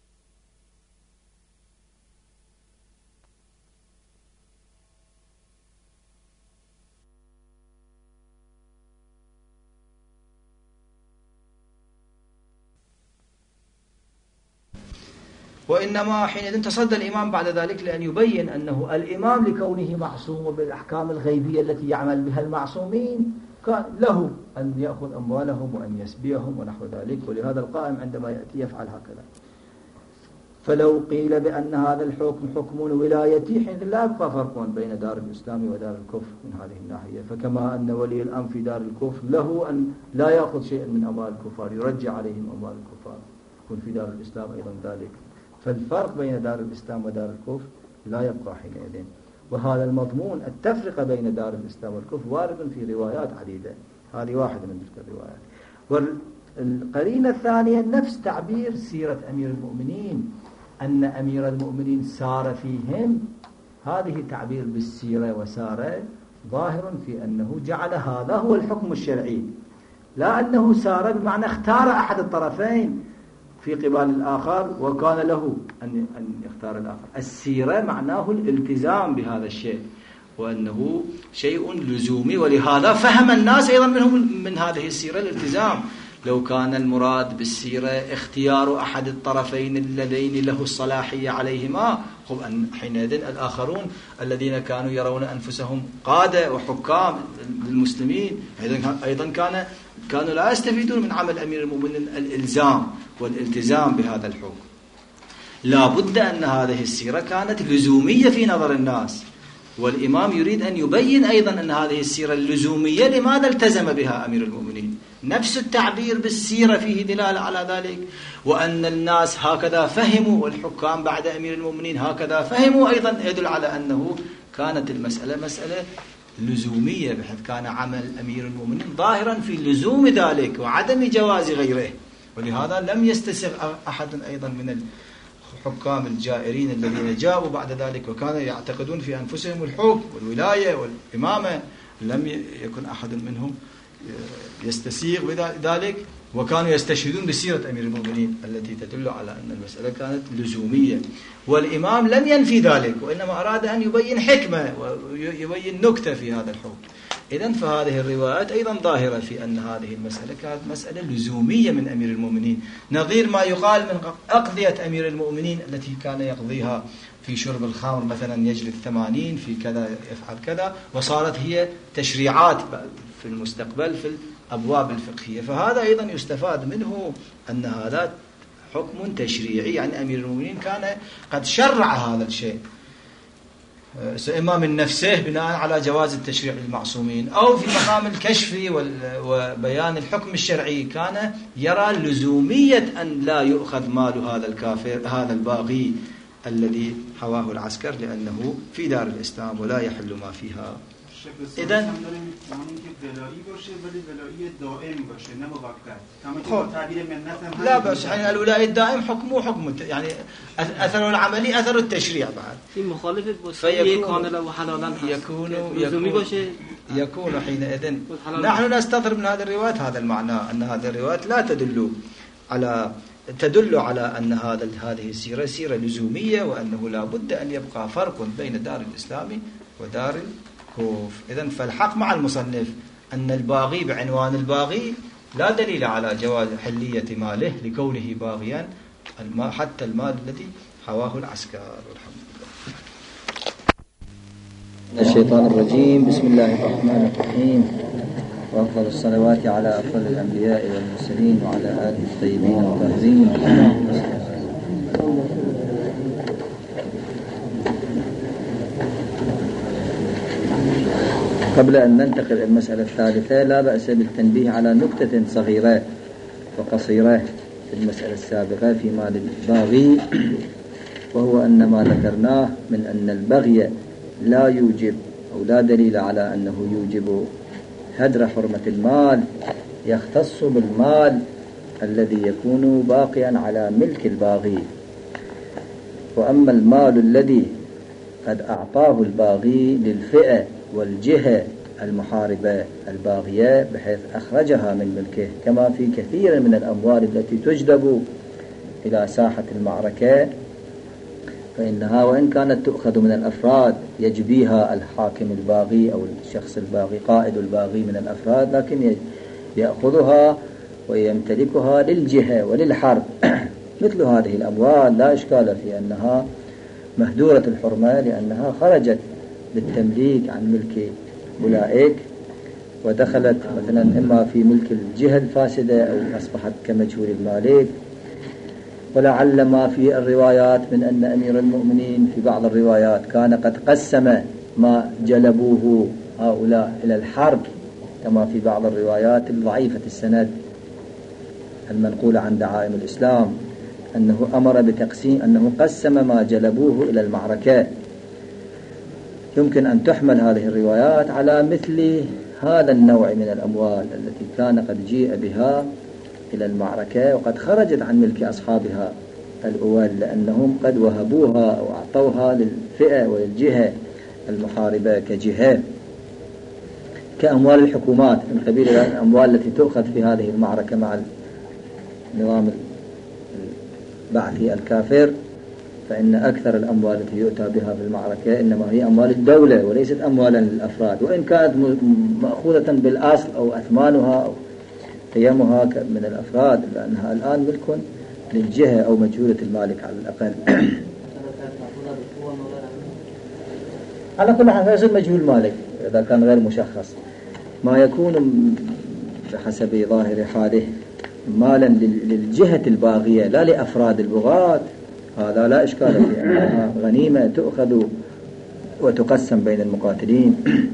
وإنما حينئذ تصدى الإمام بعد ذلك لأن يبين أنه الإمام لكونه معصوم وبالأحكام الغيبية التي يعمل بها المعصومين كان له أن يأخذ أموالهم وأن يسبيهم ونحو ذلك، ولهذا القائم عندما يأتي يفعل هكذا. فلو قيل بأن هذا الحكم حكم ولايتي حيث لا يبقى فرق بين دار الإسلام ودار الكفر من هذه الناحية، فكما أن ولي الأمر في دار الكفر له أن لا يأخذ شيئا من أموال الكفار يرجع عليهم أموال الكفار، يكون في دار الإسلام أيضا ذلك. فالفرق بين دار الإسلام ودار الكفر لا يبقى حينئذ. وهذا المضمون التفرقة بين دار الإسلام والكفر وارد في روايات عديدة، هذه واحدة من تلك الروايات. والقرينة الثانية نفس تعبير سيرة أمير المؤمنين، أن أمير المؤمنين سار فيهم، هذه تعبير بالسيرة وسار ظاهر في أنه جعل هذا هو الحكم الشرعي، لا أنه سار بمعنى اختار أحد الطرفين في قبال الآخر وكان له أن أن يختار الآخر. السيرة معناه الالتزام بهذا الشيء وأنه شيء لزومي، ولهذا فهم الناس أيضا منهم من هذه السيرة الالتزام. لو كان المراد بالسيرة اختيار أحد الطرفين اللذين له الصلاحية عليهما، حينئذ الآخرون الذين كانوا يرون أنفسهم قادة وحكام للمسلمين أيضا كان كانوا لا يستفيدون من عمل أمير المؤمنين الإلزام والالتزام بهذا الحكم. لا بد أن هذه السيرة كانت لزومية في نظر الناس، والإمام يريد أن يبين أيضا أن هذه السيرة اللزومية لماذا التزم بها أمير المؤمنين. نفس التعبير بالسيرة فيه دلالة على ذلك، وأن الناس هكذا فهموا والحكام بعد أمير المؤمنين هكذا فهموا أيضا يدل على أنه كانت المسألة مسألة لزومية، بحيث كان عمل أمير المؤمنين ظاهرا في لزوم ذلك وعدم جواز غيره. ولهذا لم يستسغ أحد أيضا من الحكام الجائرين الذين جاءوا بعد ذلك وكانوا يعتقدون في أنفسهم الحكم والولاية والإمامة، لم يكن أحد منهم يستسيغ بذلك، وكانوا يستشهدون بسيرة أمير المؤمنين التي تدل على أن المسألة كانت لزومية. والإمام لم ينفي ذلك، وإنما أراد أن يبين حكمة ويبين نكتة في هذا الحكم. إذن فهذه الروايات أيضا ظاهرة في أن هذه المسألة كانت مسألة لزومية من أمير المؤمنين، نظير ما يقال من أقضية أمير المؤمنين التي كان يقضيها في شرب الخمر مثلا يجلد ثمانين، في كذا يفعل كذا، وصارت هي تشريعات في المستقبل في الأبواب الفقهية. فهذا أيضا يستفاد منه أن هذا حكم تشريعي، يعني أمير المؤمنين كان قد شرع هذا الشيء، إما من نفسه بناء على جواز التشريع للمعصومين، أو في مقام الكشف وبيان الحكم الشرعي كان يرى لزومية أن لا يؤخذ مال هذا الكافر هذا الباغي الذي حواه العسكر، لأنه في دار الإسلام ولا يحل ما فيها. إذن لا بس يعني الولاية الدائم حكمه حكم، يعني أثر العملي أثر التشريع بعد في مخالفة فيكون له حلالا يكون يكون, يكون حينئذ نحن نستظهر من هذه الروايات هذا المعنى، أن هذه الروايات لا تدل على تدل على أن هذا هذه السيرة سيرة لزومية، وأنه لا بد أن يبقى فرق بين دار الإسلام ودار الكوف. إذن فالحق مع المصنف أن الباغي بعنوان الباغي لا دليل على جواز حلية ماله لكونه باغيا حتى المال الذي حواه العسكر. والحمد لله. من الشيطان الرجيم. بسم الله الرحمن الرحيم، وأفضل الصلوات على أفضل الأنبياء والمرسلين وعلى آله الطيبين الطاهرين. قبل أن ننتقل إلى المسألة الثالثة لا بأس بالتنبيه على نكتة صغيرة وقصيرة في المسألة السابقة في مال الباغي، وهو أن ما ذكرناه من أن البغي لا يوجب أو لا دليل على أنه يوجب هدر حرمة المال، يختص بالمال الذي يكون باقيا على ملك الباغي. وأما المال الذي قد أعطاه الباغي للفئة والجهة المحاربة الباغية بحيث أخرجها من ملكه، كما في كثير من الأموال التي تجلب إلى ساحة المعركة، فإنها وإن كانت تؤخذ من الأفراد يجبيها الحاكم الباغي أو الشخص الباغي قائد الباغي من الأفراد، لكن يأخذها ويمتلكها للجهة وللحرب. مثل هذه الأموال لا إشكال في أنها مهدورة الحرمة، لأنها خرجت بالتمليك عن ملك أولئك ودخلت مثلا إما في ملك الجهة الفاسدة أو أصبحت كمجهول المالك. ولعل ما في الروايات من أن أمير المؤمنين في بعض الروايات كان قد قسم ما جلبوه هؤلاء إلى الحرب، كما في بعض الروايات الضعيفة السند المنقولة عن دعائم الإسلام أنه أمر بتقسيم، أنه قسم ما جلبوه إلى المعركة. يمكن أن تحمل هذه الروايات على مثل هذا النوع من الأموال التي كان قد جيء بها إلى المعركة وقد خرجت عن ملك أصحابها الأول، لأنهم قد وهبوها أو أعطوها للفئة وللجهة المحاربة كجهة. كأموال الحكومات من قبيل الأموال التي تؤخذ في هذه المعركة مع النظام البعثي الكافر، فإن أكثر الأموال التي يؤتى بها في المعركة إنما هي أموال الدولة وليست أموالا للأفراد، وإن كانت مأخوذة بالأصل أو أثمانها أو قيمها من الأفراد، لأنها الآن ملك للجهة أو مجهولة المالك على الأقل. على كل حال فيصير مجهول مالك إذا كان غير مشخص. ما يكون بحسب ظاهر حاله مالا للجهة الباغية لا لأفراد البغاة، هذا لا إشكال فيه، أنها غنيمة تؤخذ وتقسم بين المقاتلين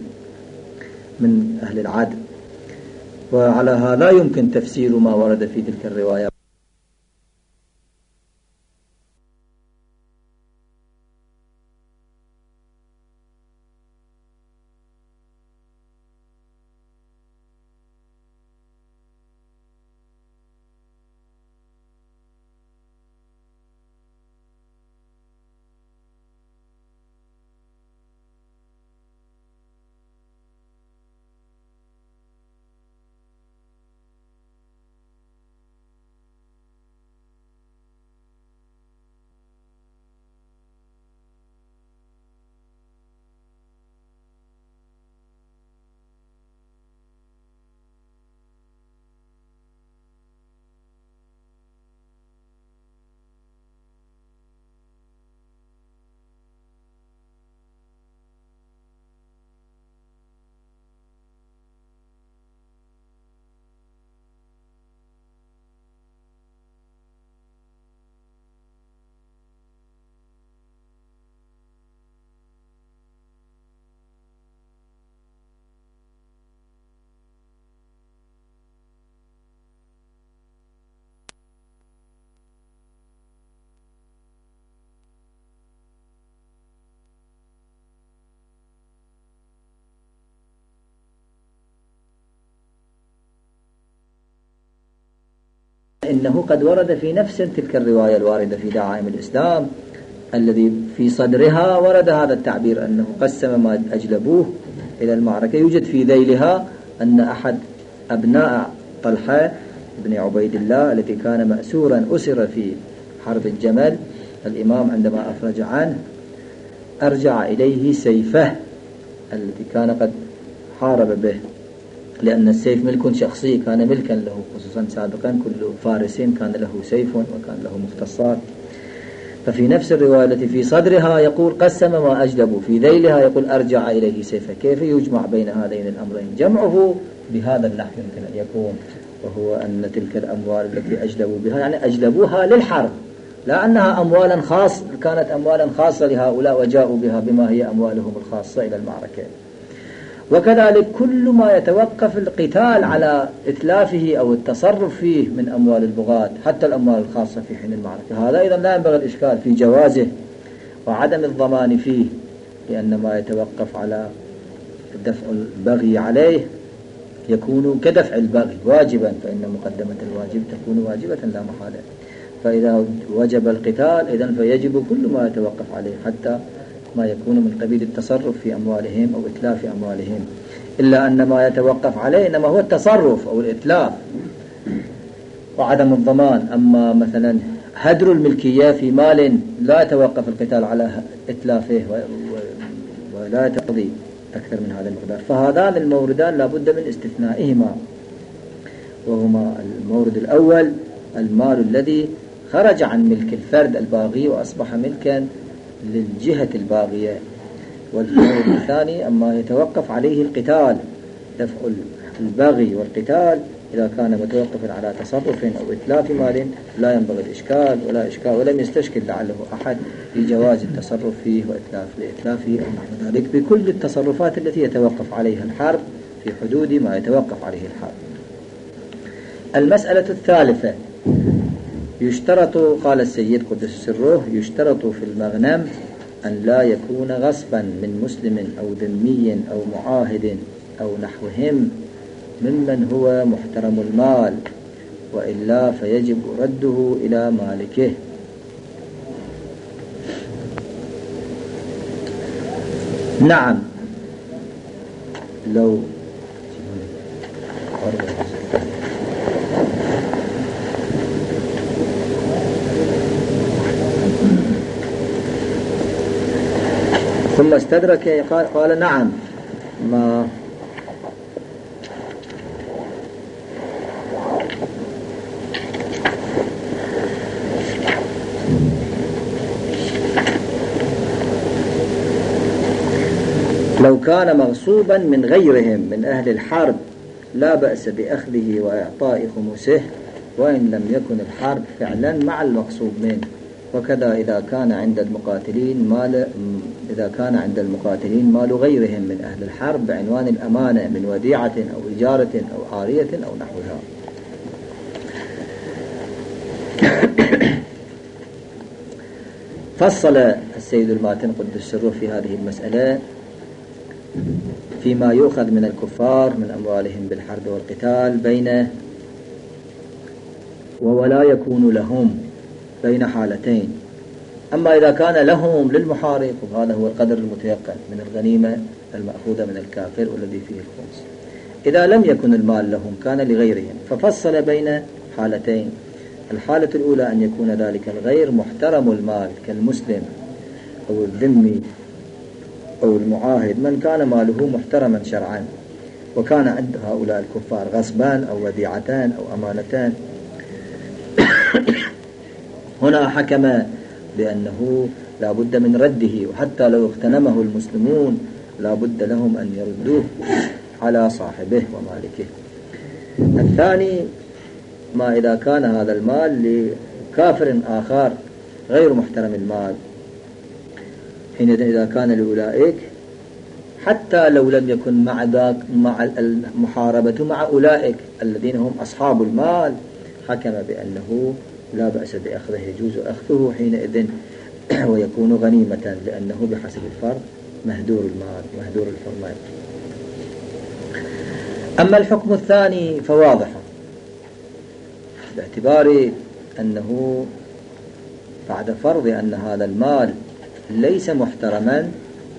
من أهل العدل. وعلى هذا يمكن تفسير ما ورد في تلك الرواية. إنه قد ورد في نفس تلك الرواية الواردة في دعائم الإسلام الذي في صدرها ورد هذا التعبير أنه قسم ما أجلبوه إلى المعركة. يوجد في ذيلها أن أحد أبناء طلحة بن عبيد الله الذي كان مأسورا أسر في حرب الجمل، الإمام عندما أفرج عنه أرجع إليه سيفه الذي كان قد حارب به، لأن السيف ملك شخصي كان ملكا له، خصوصا سابقا كل فارس كان له سيف وكان له مختصات. ففي نفس الرواية التي في صدرها يقول قسم ما أجلبوا، في ذيلها يقول أرجع إليه سيفه. كيف يجمع بين هذين الأمرين؟ جمعه بهذا النحو يمكن أن يكون، وهو أن تلك الأموال التي أجلبوا بها يعني أجلبوها للحرب، لا أنها أموالا خاص كانت أموالا خاصة لهؤلاء وجاءوا بها بما هي أموالهم الخاصة إلى المعركة. وكذلك كل ما يتوقف القتال على إتلافه أو التصرف فيه من أموال البغاة، حتى الأموال الخاصة في حين المعركة، هذا أيضا لا ينبغي الإشكال في جوازه وعدم الضمان فيه، لأن ما يتوقف على دفع البغي عليه يكون كدفع البغي واجبا، فإن مقدمة الواجب تكون واجبة لا محالة. فإذا وجب القتال إذن فيجب كل ما يتوقف عليه، حتى ما يكون من قبيل التصرف في أموالهم أو إتلاف أموالهم، إلا أن ما يتوقف عليه إنما هو التصرف أو الإتلاف وعدم الضمان. أما مثلا هدر الملكية في مال لا يتوقف القتال على إتلافه ولا تقضي أكثر من هذا المقدار، فهذان الموردان لا بد من استثنائهما، وهما المورد الأول المال الذي خرج عن ملك الفرد الباغي وأصبح ملكا للجهة الباغية، والمورد الثاني أما يتوقف عليه القتال، دفع البغي والقتال إذا كان متوقفا على تصرف أو إتلاف مال لا ينبغي الإشكال ولا إشكال، ولم يستشكل لعله أحد في جواز التصرف فيه وإتلاف لإتلافه أو نحو ذلك بكل التصرفات التي يتوقف عليها الحرب في حدود ما يتوقف عليه الحرب. المسألة الثالثة، يشترط قال السيد قدس سره يشترط في المغنم أن لا يكون غصبا من مسلم أو ذمي أو معاهد أو نحوهم ممن هو محترم المال، وإلا فيجب رده إلى مالكه. نعم، لو ثم استدرك قال, قال نعم ما لو كان مغصوبا من غيرهم من أهل الحرب لا بأس بأخذه وإعطاء خمسه وإن لم يكن الحرب فعلا مع المغصوب منه. وكذا إذا كان عند المقاتلين مال إذا كان عند المقاتلين مال غيرهم من أهل الحرب بعنوان الأمانة من وديعة أو إجارة أو عارية أو نحوها. فصل السيد الماتن قدس سره في هذه المسألة فيما يؤخذ من الكفار من أموالهم بالحرب والقتال بين ولا يكون لهم بين حالتين. أما إذا كان لهم للمحارب وهذا هو القدر المتيقن من الغنيمة المأخوذة من الكافر والذي فيه الخمس. إذا لم يكن المال لهم كان لغيرهم، ففصل بين حالتين. الحالة الأولى أن يكون ذلك الغير محترم المال كالمسلم أو الذمي أو المعاهد من كان ماله محترما شرعا وكان عند هؤلاء الكفار غصبان أو وديعتان أو أمانتان. هنا حكم بأنه لا بد من رده، وحتى لو اغتنمه المسلمون لا بد لهم أن يردوه على صاحبه ومالكه. الثاني ما إذا كان هذا المال لكافر آخر غير محترم المال، حينئذ إذا كان لأولئك حتى لو لم يكن مع ذاك مع المحاربة مع أولئك الذين هم أصحاب المال، حكم بأنه لا بأس بأخذه، يجوز أخذه حينئذ ويكون غنيمة لأنه بحسب الفرض مهدور المال مهدور الحرمة. أما الحكم الثاني فواضح باعتبار أنه بعد فرض أن هذا المال ليس محترما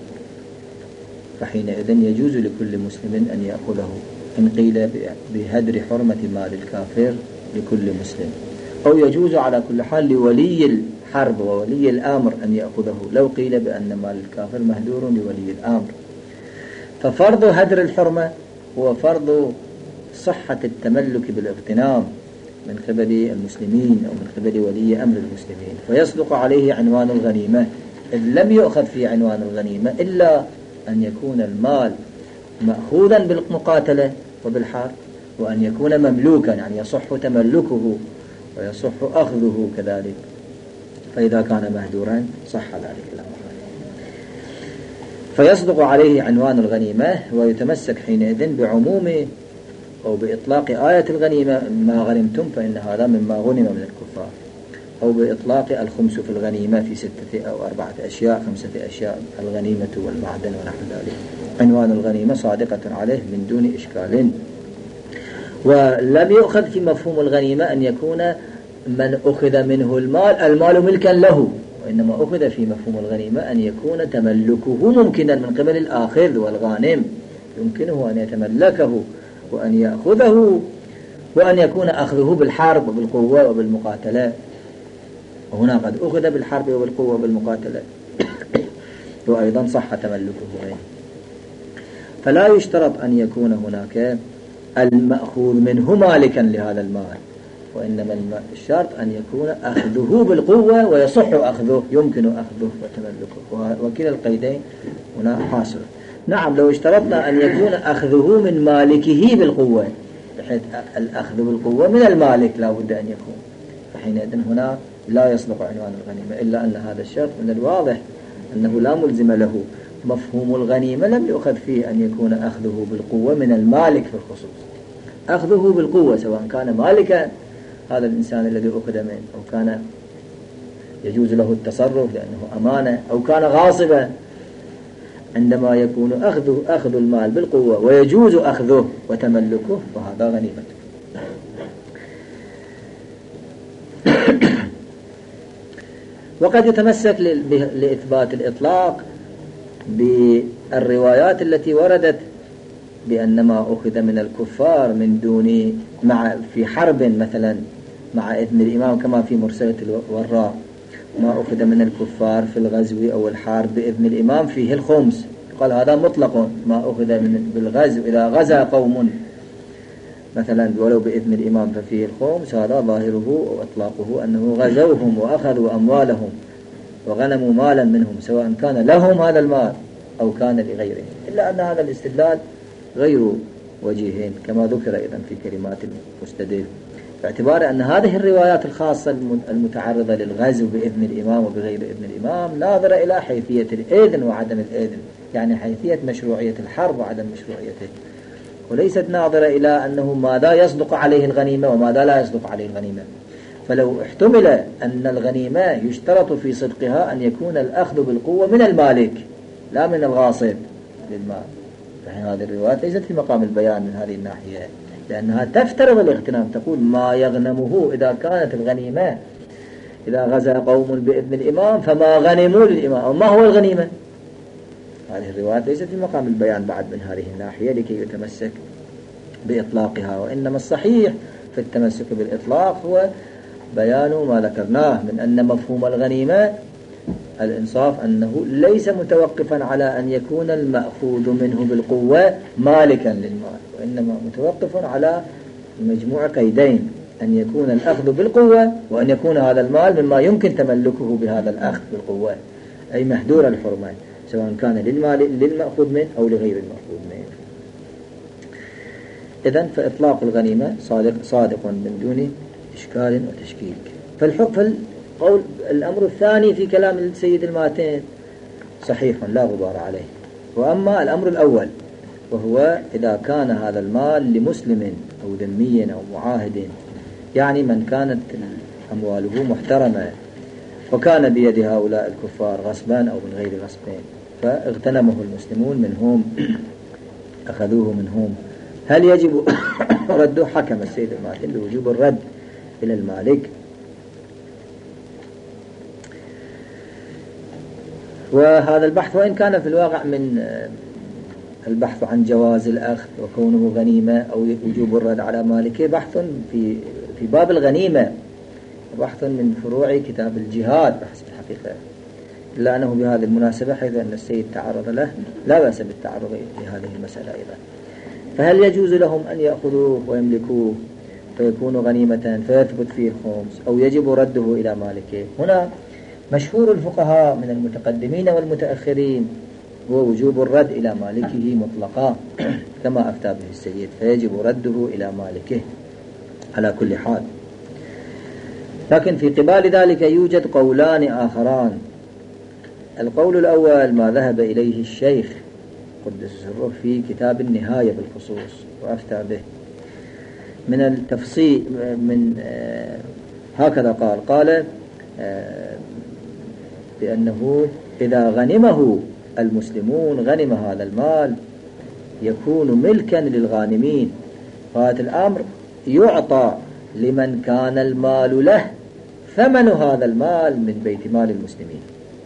فحينئذ يجوز لكل مسلم أن يأخذه إن قيل بهدر حرمة مال الكافر لكل مسلم، أو يجوز على كل حال لولي الحرب وولي الأمر أن يأخذه لو قيل بأن مال الكافر مهدور لولي الأمر. ففرض هدر الحرمة هو فرض صحة التملك بالاغتنام من قبل المسلمين أو من قبل ولي أمر المسلمين، فيصدق عليه عنوان الغنيمة، إذ لم يؤخذ في عنوان الغنيمة إلا أن يكون المال مأخوذا بالمقاتلة وبالحرب، وأن يكون مملوكا يعني يصح تملكه ويصح أخذه كذلك. فإذا كان مهدورا صح ذلك الأمر، فيصدق عليه عنوان الغنيمة ويتمسك حينئذ بعموم أو بإطلاق آية الغنيمة ما غنمتم فإن هذا مما غنم من الكفار، أو بإطلاق الخمس في الغنيمة في ستة أو أربعة أشياء خمسة أشياء الغنيمة والمعدن ونحو ذلك. عنوان الغنيمة صادقة عليه من دون إشكال. ولم يؤخذ في مفهوم الغنيمة أن يكون من أخذ منه المال المال ملكا له، وإنما أخذ في مفهوم الغنيمة أن يكون تملكه ممكنا من قبل الآخذ والغانم، يمكنه أن يتملكه وأن يأخذه وأن يكون أخذه بالحرب وبالقوة وبالمقاتلة. وهنا قد أخذ بالحرب وبالقوة وبالمقاتلة وأيضا صح تملكه. فلا يشترط أن يكون هناك المأخوذ منه مالكا لهذا المال، وإنما الشرط أن يكون أخذه بالقوة ويصح أخذه، يمكن أخذه وتملكه، وكلا القيدين هنا حاصل. نعم لو اشترطنا أن يكون أخذه من مالكه بالقوة، بحيث الأخذ بالقوة من المالك لا بد أن يكون، فحينئذ هنا لا يصدق عنوان الغنيمة، إلا أن هذا الشرط من الواضح أنه لا ملزم له. مفهوم الغنيمة لم يؤخذ فيه أن يكون أخذه بالقوة من المالك في الخصوص، أخذه بالقوة سواء كان مالكا هذا الإنسان الذي أخذ منه، أو كان يجوز له التصرف لأنه أمانة، أو كان غاصبا. عندما يكون أخذه أخذ المال بالقوة ويجوز أخذه وتملكه فهذا غنيمة. وقد يتمسك لإثبات الإطلاق بالروايات التي وردت بأن ما أخذ من الكفار من دون مع في حرب مثلا مع إذن الإمام كما في مرسلة الوراء، ما أخذ من الكفار في الغزو أو الحرب بإذن الإمام فيه الخمس، قال هذا مطلق. ما أخذ من بالغزو إذا غزا قوم مثلا ولو بإذن الإمام ففيه الخمس، هذا ظاهره وإطلاقه أنه غزوهم وأخذوا أموالهم وغنموا مالا منهم سواء كان لهم هذا المال أو كان لغيرهم، إلا أن هذا الاستدلال غير وجيهين كما ذكر أيضا في كلمات المستدل، باعتبار أن هذه الروايات الخاصة المتعرضة للغزو بإذن الإمام وبغير إذن الإمام ناظرة إلى حيثية الإذن وعدم الإذن، يعني حيثية مشروعية الحرب وعدم مشروعيته، وليست ناظرة إلى أنه ماذا يصدق عليه الغنيمة وماذا لا يصدق عليه الغنيمة. فلو احتمل أن الغنيمة يشترط في صدقها أن يكون الأخذ بالقوة من المالك لا من الغاصب للمال، فهذه الروايات ليست في مقام البيان من هذه الناحية، لأنها تفترض الاغتنام، تقول ما يغنمه إذا كانت الغنيمة إذا غزا قوم بإذن الإمام فما غنموا للإمام، ما هو الغنيمة؟ هذه الروايات ليست في مقام البيان بعد من هذه الناحية لكي يتمسك بإطلاقها، وإنما الصحيح في التمسك بالإطلاق هو بيان ما ذكرناه من أن مفهوم الغنيمة الإنصاف أنه ليس متوقفا على أن يكون المأخوذ منه بالقوة مالكا للمال، وإنما متوقف على مجموع قيدين، أن يكون الأخذ بالقوة وأن يكون هذا المال مما يمكن تملكه بهذا الأخذ بالقوة، أي مهدور الحرمة سواء كان للمال للمأخوذ منه أو لغير المأخوذ منه. إذن فإطلاق الغنيمة صادق, صادق من دون إشكال وتشكيك. فالحكم قول الأمر الثاني في كلام السيد الماتين صحيح لا غبار عليه. وأما الأمر الأول وهو إذا كان هذا المال لمسلم أو ذمي أو معاهد، يعني من كانت أمواله محترمة وكان بيد هؤلاء الكفار غصبا أو من غير غصبين فاغتنمه المسلمون منهم أخذوه منهم، هل يجب رده؟ حكم السيد الماتين بوجوب الرد إلى المالك. وهذا البحث وإن كان في الواقع من البحث عن جواز الأخذ وكونه غنيمة أو وجوب الرد على مالكه بحث في في باب الغنيمة، بحث من فروع كتاب الجهاد بحث الحقيقة، إلا أنه بهذه المناسبة حيث أن السيد تعرض له لا بأس بالتعرض لهذه المسألة أيضا. فهل يجوز لهم أن يأخذوه ويملكوه فيكون غنيمة فيثبت فيه الخمس أو يجب رده إلى مالكه؟ هنا مشهور الفقهاء من المتقدمين والمتأخرين هو وجوب الرد إلى مالكه مطلقا كما أفتى به السيد، فيجب رده إلى مالكه على كل حال. لكن في قبال ذلك يوجد قولان آخران. القول الأول ما ذهب إليه الشيخ قدس سره في كتاب النهاية بالخصوص وأفتى به من التفصيل من آه هكذا قال قال آه بأنه إذا غنمه المسلمون غنم هذا المال يكون ملكا للغانمين، فهذا الأمر يعطى لمن كان المال له ثمن هذا المال من بيت مال المسلمين.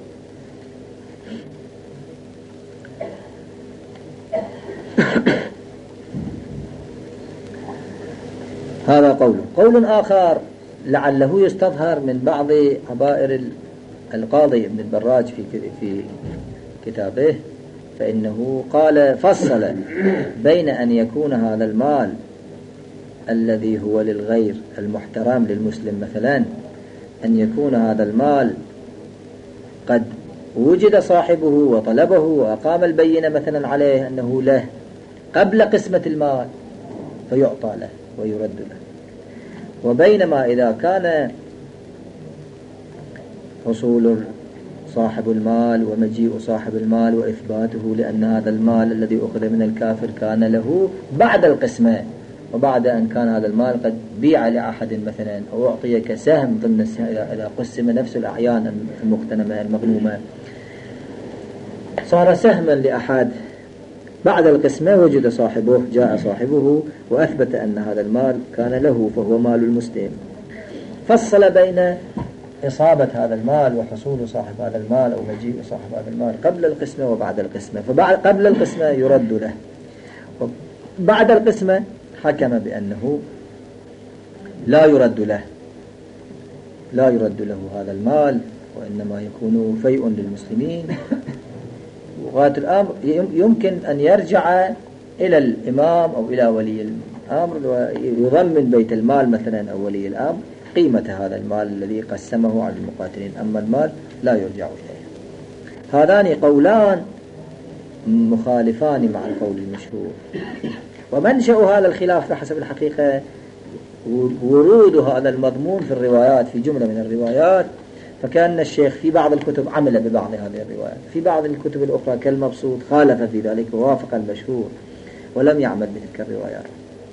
هذا قول. قول آخر لعله يستظهر من بعض عبائر القاضي ابن البراج في في كتابه، فإنه قال فصل بين أن يكون هذا المال الذي هو للغير المحترم للمسلم مثلا أن يكون هذا المال قد وجد صاحبه وطلبه وأقام البينة مثلا عليه أنه له قبل قسمة المال فيعطى له ويرد له، وبينما إذا كان حصول صاحب المال ومجيء صاحب المال وإثباته لأن هذا المال الذي أخذ من الكافر كان له بعد القسمة وبعد أن كان هذا المال قد بيع لأحد مثلا أو أعطي كسهم ضمن إذا قسم نفس الأعيان المقتنمة المغنومة صار سهما لأحد، بعد القسمة وجد صاحبه جاء صاحبه وأثبت أن هذا المال كان له فهو مال المسلم، فصل بين إصابة هذا المال وحصول صاحب هذا المال أو مجيء صاحب هذا المال قبل القسمة وبعد القسمة، فبعد قبل القسمة يرد له بعد القسمة حكم بأنه لا يرد له لا يرد له هذا المال، وإنما يكون فيء للمسلمين. وغاية الأمر يمكن أن يرجع إلى الإمام أو إلى ولي الأمر ويضمن بيت المال مثلا أو ولي الأمر قيمة هذا المال الذي قسمه على المقاتلين، أما المال لا يرجع إليه. هذان قولان مخالفان مع القول المشهور. ومنشأ هذا الخلاف بحسب الحقيقة ورود هذا المضمون في الروايات، في جملة من الروايات. فكان الشيخ في بعض الكتب عمل ببعض هذه الروايات، في بعض الكتب الأخرى كالمبسوط خالف في ذلك ووافق المشهور ولم يعمل بتلك الروايات.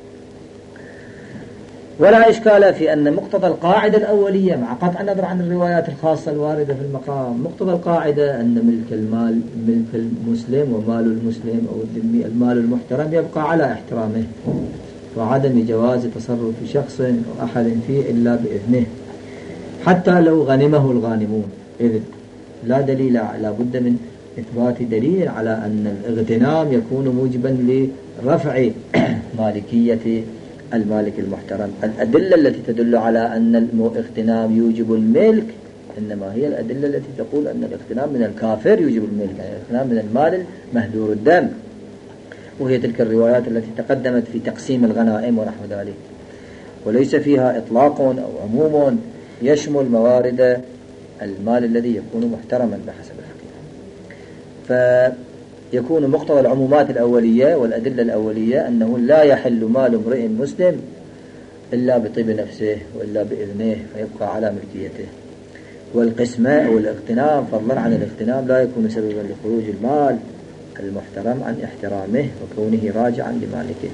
ولا إشكال في أن مقتضى القاعدة الأولية مع قطع النظر عن الروايات الخاصة الواردة في المقام، مقتضى القاعدة أن ملك المال ملك المسلم ومال المسلم أو الذمي المال المحترم يبقى على احترامه، وعدم جواز تصرف شخص أو أحد فيه إلا بإذنه حتى لو غنمه الغانمون، إذ لا دليل لا بد من إثبات دليل على أن الاغتنام يكون موجبا لرفع مالكية المالك المحترم. الأدلة التي تدل على أن الاغتنام يوجب الملك إنما هي الأدلة التي تقول أن الاغتنام من الكافر يوجب الملك، يعني الاغتنام من المال مهدور الدم، وهي تلك الروايات التي تقدمت في تقسيم الغنائم ونحو ذلك، وليس فيها إطلاق أو عموم يشمل موارد المال الذي يكون محترما بحسب الحقيقة. فيكون مقتضى العمومات الأولية والأدلة الأولية أنه لا يحل مال امرئ مسلم إلا بطيب نفسه وإلا بإذنه فيبقى على ملكيته. والقسمة أو الاغتنام فضلا عن الاغتنام لا يكون سببا لخروج المال المحترم عن احترامه وكونه راجعا لمالكه.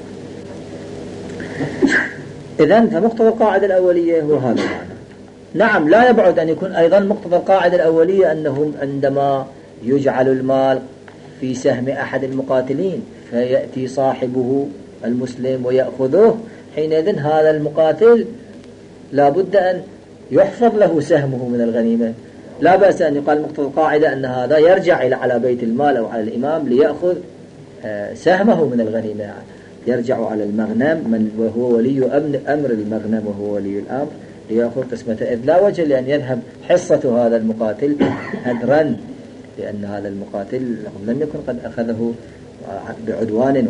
إذن فمقتضى القاعدة الأولية هو هذا المعنى. نعم لا يبعد أن يكون أيضا مقتضى القاعدة الأولية أنهم عندما يجعل المال في سهم أحد المقاتلين فيأتي صاحبه المسلم ويأخذه، حينئذ هذا المقاتل لا بد أن يحفظ له سهمه من الغنيمة. لا بأس أن يقال مقتضى القاعدة أن هذا يرجع إلى على بيت المال أو على الإمام ليأخذ سهمه من الغنيمة، يرجع على المغنم من وهو ولي أمر المغنم وهو ولي الأمر ليأخذ قسمته، إذ لا وجه لأن يذهب حصة هذا المقاتل هدرا، لأن هذا المقاتل لم يكن قد أخذه بعدوان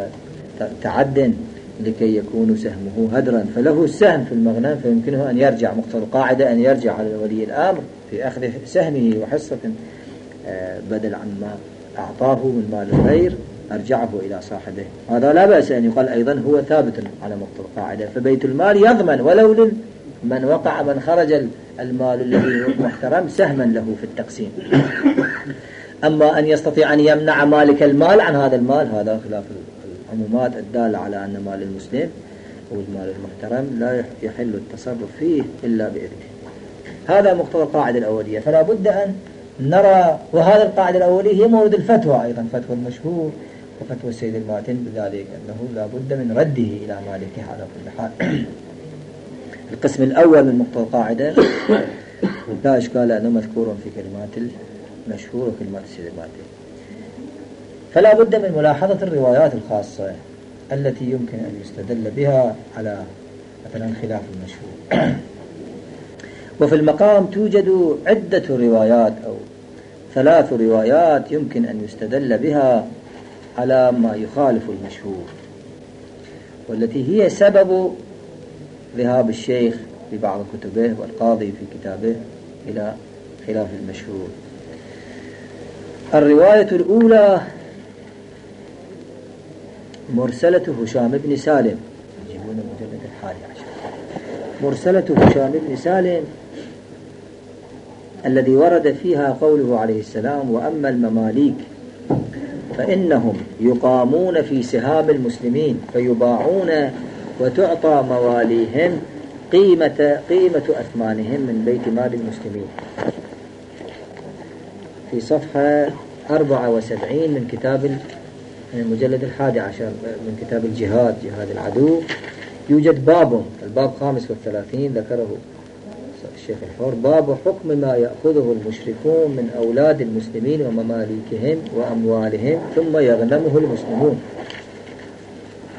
وتعد لكي يكون سهمه هدرا، فله السهم في المغنم فيمكنه أن يرجع. مقتضى القاعدة أن يرجع على ولي الأمر في أخذ سهمه وحصة بدل عما أعطاه من مال الغير أرجعه إلى صاحبه. هذا لا بأس أن يقال أيضا هو ثابت على مقتضى القاعدة. فبيت المال يضمن ولو من وقع من خرج المال الذي هو محترم سهما له في التقسيم. أما أن يستطيع أن يمنع مالك المال عن هذا المال هذا خلاف العمومات الدالة على أن مال المسلم أو المال المحترم لا يحل التصرف فيه إلا بإذنه. هذا مقتضى القاعدة الأولية. فلا بد أن نرى، وهذا القاعدة الأولية هي مورد الفتوى أيضا، فتوى المشهور وفتوى السيد الماتن بذلك أنه لا بد من رده إلى مالكه على كل حال. القسم الأول من مقتضى القاعدة لا إشكال أنه مذكور في كلمات المشهور وكلمات السيد الماتن. فلا بد من ملاحظة الروايات الخاصة التي يمكن أن يستدل بها على مثلا خلاف المشهور. وفي المقام توجد عدة روايات أو ثلاث روايات يمكن أن يستدل بها على ما يخالف المشهور، والتي هي سبب ذهاب الشيخ في بعض كتبه والقاضي في كتابه إلى خلاف المشهور. الرواية الأولى مرسلة هشام بن سالم، يجيبون مجلد الحادي عشر، مرسلة هشام بن سالم الذي ورد فيها قوله عليه السلام: وأما المماليك فإنهم يقامون في سهام المسلمين فيباعون وتعطى مواليهم قيمة قيمة أثمانهم من بيت مال المسلمين. في صفحة أربعة وسبعين من كتاب المجلد الحادي عشر من كتاب الجهاد، جهاد العدو، يوجد باب الباب خامس والثلاثين ذكره الشيخ الحور: باب حكم ما يأخذه المشركون من أولاد المسلمين ومماليكهم وأموالهم ثم يغنمه المسلمون.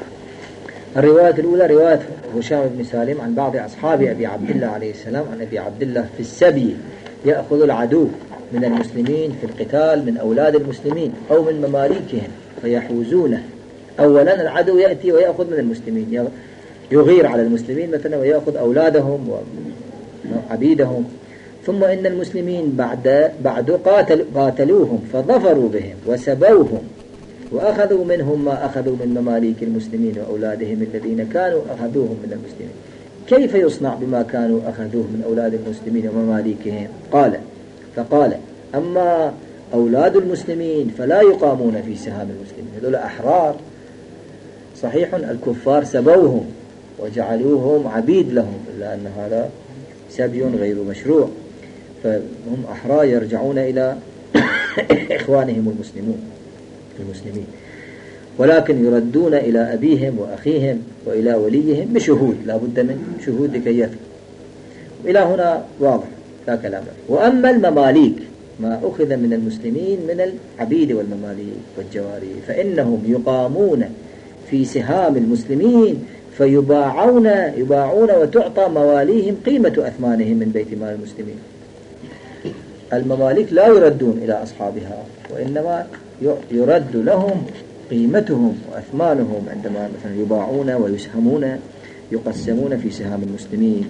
الرواية الأولى رواية هشام بن سالم عن بعض أصحاب أبي عبد الله عليه السلام عن أبي عبد الله في السبي يأخذ العدو من المسلمين في القتال من أولاد المسلمين أو من مماليكهم فيحوزونه. أولا العدو يأتي ويأخذ من المسلمين، يغير على المسلمين مثلا ويأخذ أولادهم وعبيدهم، ثم إن المسلمين بعد بعد قاتل قاتلوهم فظفروا بهم وسبوهم وأخذوا منهم ما أخذوا من مماليك المسلمين وأولادهم الذين كانوا أخذوهم من المسلمين. كيف يصنع بما كانوا أخذوه من أولاد المسلمين ومماليكهم؟ قال فقال أما أولاد المسلمين فلا يقامون في سهام المسلمين، هذول أحرار صحيح، الكفار سبوهم وجعلوهم عبيد لهم، إلا أن هذا سبي غير مشروع، فهم أحرار يرجعون إلى إخوانهم المسلمون المسلمين، ولكن يردون إلى أبيهم وأخيهم وإلى وليهم بشهود، لا بد من شهود لكي يثبت. إلى هنا واضح لا كلام. وأما المماليك ما أخذ من المسلمين من العبيد والمماليك والجواري فإنهم يقامون في سهام المسلمين فيباعون يباعون وتعطى مواليهم قيمة أثمانهم من بيت مال المسلمين. المماليك لا يردون إلى أصحابها، وإنما يرد لهم قيمتهم وأثمانهم عندما مثلا يباعون ويسهمون يقسمون في سهام المسلمين.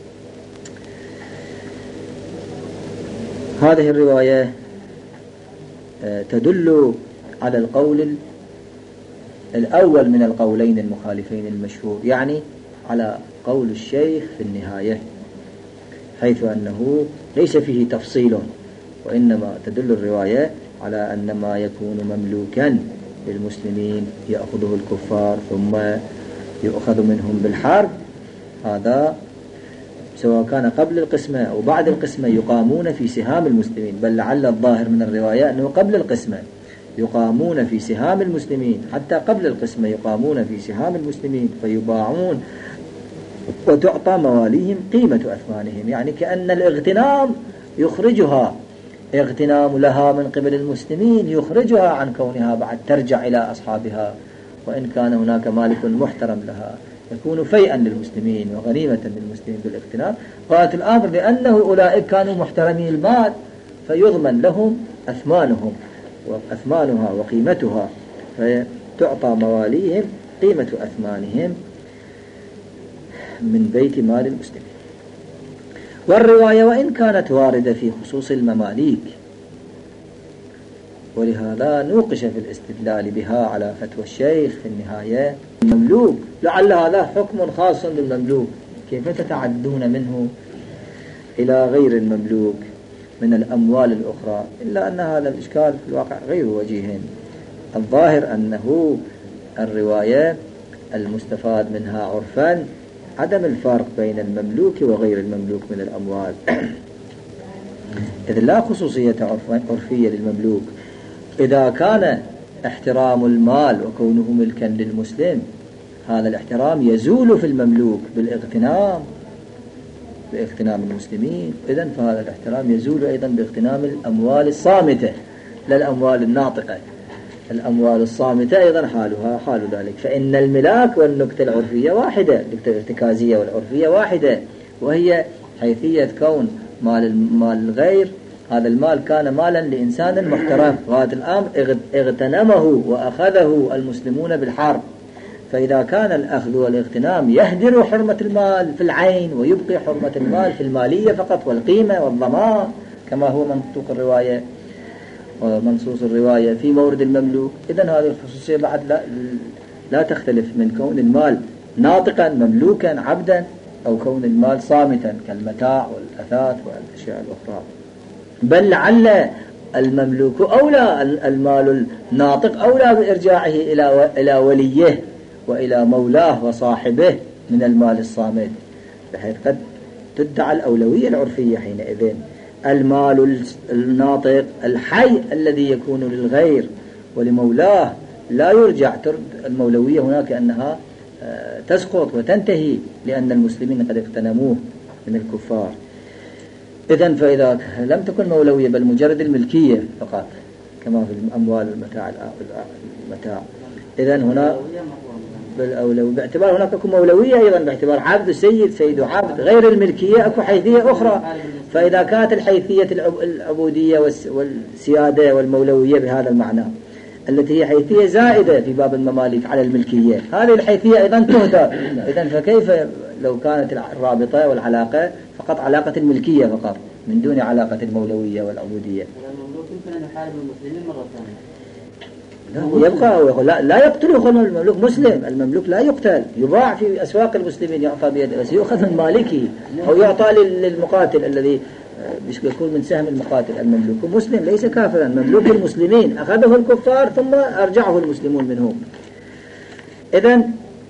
هذه الرواية تدل على القول الأول من القولين المخالفين المشهور، يعني على قول الشيخ في النهاية، حيث أنه ليس فيه تفصيل، وإنما تدل الرواية على أن ما يكون مملوكا للمسلمين يأخذه الكفار ثم يؤخذ منهم بالحرب، هذا سواء كان قبل القسمة أو بعد القسمة يقامون في سهام المسلمين، بل لعل الظاهر من الرواية أنه قبل القسمة يقامون في سهام المسلمين، حتى قبل القسمة يقامون في سهام المسلمين فيباعون وتعطى مواليهم قيمة أثمانهم، يعني كأن الاغتنام يخرجها اغتنام لها من قبل المسلمين يخرجها عن كونها بعد ترجع إلى أصحابها، وإن كان هناك مالك محترم لها يكون فيئا للمسلمين وغنيمة للمسلمين بالاغتنام. قالت الأمر لأنه أولئك كانوا محترمي المال فيضمن لهم أثمانهم وأثمانها وقيمتها، فتعطى مواليهم قيمة أثمانهم من بيت مال المسلمين. والرواية وإن كانت واردة في خصوص المماليك، ولهذا نوقش في الاستدلال بها على فتوى الشيخ في النهاية المملوك، لعل هذا حكم خاص بالمملوك، كيف تتعدون منه إلى غير المملوك من الأموال الأخرى؟ إلا أن هذا الإشكال في الواقع غير وجيه. الظاهر أنه الرواية المستفاد منها عرفا عدم الفرق بين المملوك وغير المملوك من الأموال، إذ لا خصوصية عرفية للمملوك. إذا كان احترام المال وكونه ملكا للمسلم هذا الاحترام يزول في المملوك بالاغتنام باغتنام المسلمين، إذن فهذا الاحترام يزول أيضا باغتنام الأموال الصامتة لا الأموال الناطقة. الأموال الصامتة أيضا حالها حال ذلك، فإن الملاك والنكتة العرفية واحدة، النكتة الارتكازية والعرفية واحدة، وهي حيثية كون مال المال الغير هذا المال كان مالا لإنسان محترم، غاية الأمر اغتنمه وأخذه المسلمون بالحرب، فإذا كان الأخذ والاغتنام يهدر حرمة المال في العين ويبقي حرمة المال في المالية فقط والقيمة والضمان كما هو منطوق الرواية ومنصوص الرواية في مورد المملوك، إذن هذه الخصوصية بعد لا, لا تختلف من كون المال ناطقا مملوكا عبدا أو كون المال صامتا كالمتاع والأثاث والأشياء الأخرى، بل لعل المملوك أولى، المال الناطق أولى بإرجاعه إلى إلى وليه وإلى مولاه وصاحبه من المال الصامت، بحيث قد تدعى الأولوية العرفية حينئذ. المال الناطق الحي الذي يكون للغير ولمولاه لا يرجع، ترد المولوية هناك أنها تسقط وتنتهي لأن المسلمين قد اغتنموه من الكفار. إذن فإذا لم تكن مولوية بل مجرد الملكية فقط كما في الأموال والمتاع المتاع إذن هنا بالأولوية باعتبار هناك أكو مولوية أيضا باعتبار عبد سيد سيد وعبد غير الملكية أكو حيثية أخرى. فإذا كانت الحيثية العبودية والسيادة والمولوية بهذا المعنى التي هي حيثية زائدة في باب المماليك على الملكية، هذه الحيثية أيضا تهدر. إذن فكيف لو كانت الرابطة والعلاقة فقط علاقة الملكية فقط من دون علاقة المولوية والعبودية؟ المملوك يمكن أن يحارب المسلمين مرة ثانية. يبقى يقول لا, لا يقتل يقول المملوك مسلم، المملوك لا يقتل، يباع في أسواق المسلمين يعطى بيده، بس يؤخذ من مالكه أو يعطى للمقاتل الذي يكون من سهم المقاتل. المملوك مسلم ليس كافرا، مملوك المسلمين أخذه الكفار ثم أرجعه المسلمون منهم. إذن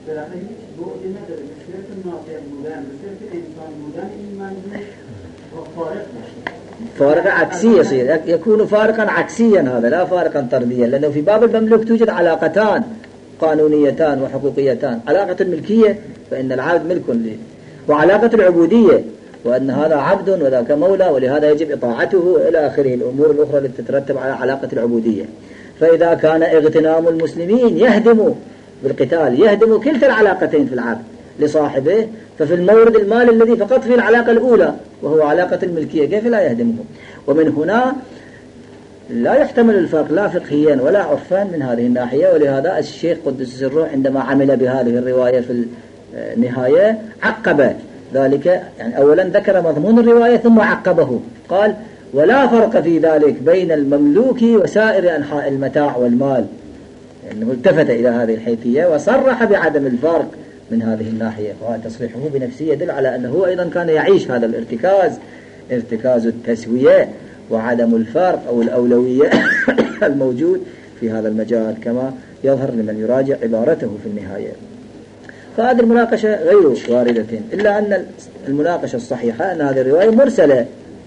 فارقا عكسية يصير، يكون فارقا عكسيا، هذا لا فارقا طرديا، لأنه في باب المملوك توجد علاقتان قانونيتان وحقوقيتان، علاقة الملكية فإن العبد ملك له، وعلاقة العبودية وأن هذا عبد وذاك مولى ولهذا يجب إطاعته إلى آخره الأمور الأخرى التي تترتب على علاقة العبودية. فإذا كان اغتنام المسلمين يهدم بالقتال يهدم كلتا العلاقتين في العبد لصاحبه، ففي المورد المال الذي فقط في العلاقة الأولى وهو علاقة الملكية كيف لا يهدمه؟ ومن هنا لا يحتمل الفرق لا فقهيا ولا عرفا من هذه الناحية. ولهذا الشيخ قدس سره عندما عمل بهذه الرواية في النهاية عقب ذلك، يعني أولا ذكر مضمون الرواية ثم عقبه قال ولا فرق في ذلك بين المملوك وسائر أنحاء المتاع والمال، لأنه يعني التفت إلى هذه الحيثية وصرح بعدم الفرق من هذه الناحية. وهذا تصريحه بنفسه يدل على أنه أيضا كان يعيش هذا الارتكاز، ارتكاز التسوية وعدم الفرق أو الأولوية الموجود في هذا المجال كما يظهر لمن يراجع عبارته في النهاية. فهذه المناقشة غير واردة، إلا أن المناقشة الصحيحة أن هذه الرواية مرسلة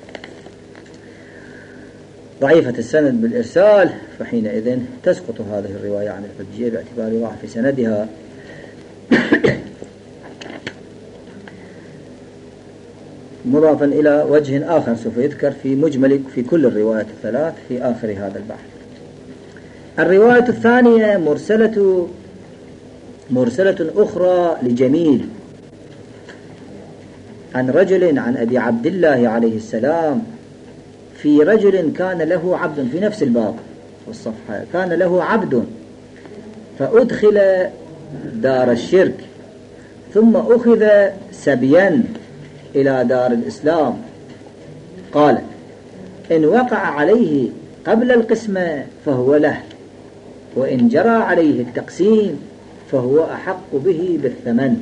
ضعيفة السند بالإرسال، فحينئذ تسقط هذه الرواية عن الحجية باعتبار ضعف سندها. مضافا إلى وجه آخر سوف يذكر في مجمل في كل الروايات الثلاث في آخر هذا البحث. الرواية الثانية مرسلة مرسلة أخرى لجميل عن رجل عن أبي عبد الله عليه السلام في رجل كان له عبد في نفس الباب والصفحة، كان له عبد فأدخل دار الشرك ثم أخذ سبيا إلى دار الإسلام. قال إن وقع عليه قبل القسمة فهو له، وإن جرى عليه التقسيم فهو أحق به بالثمن.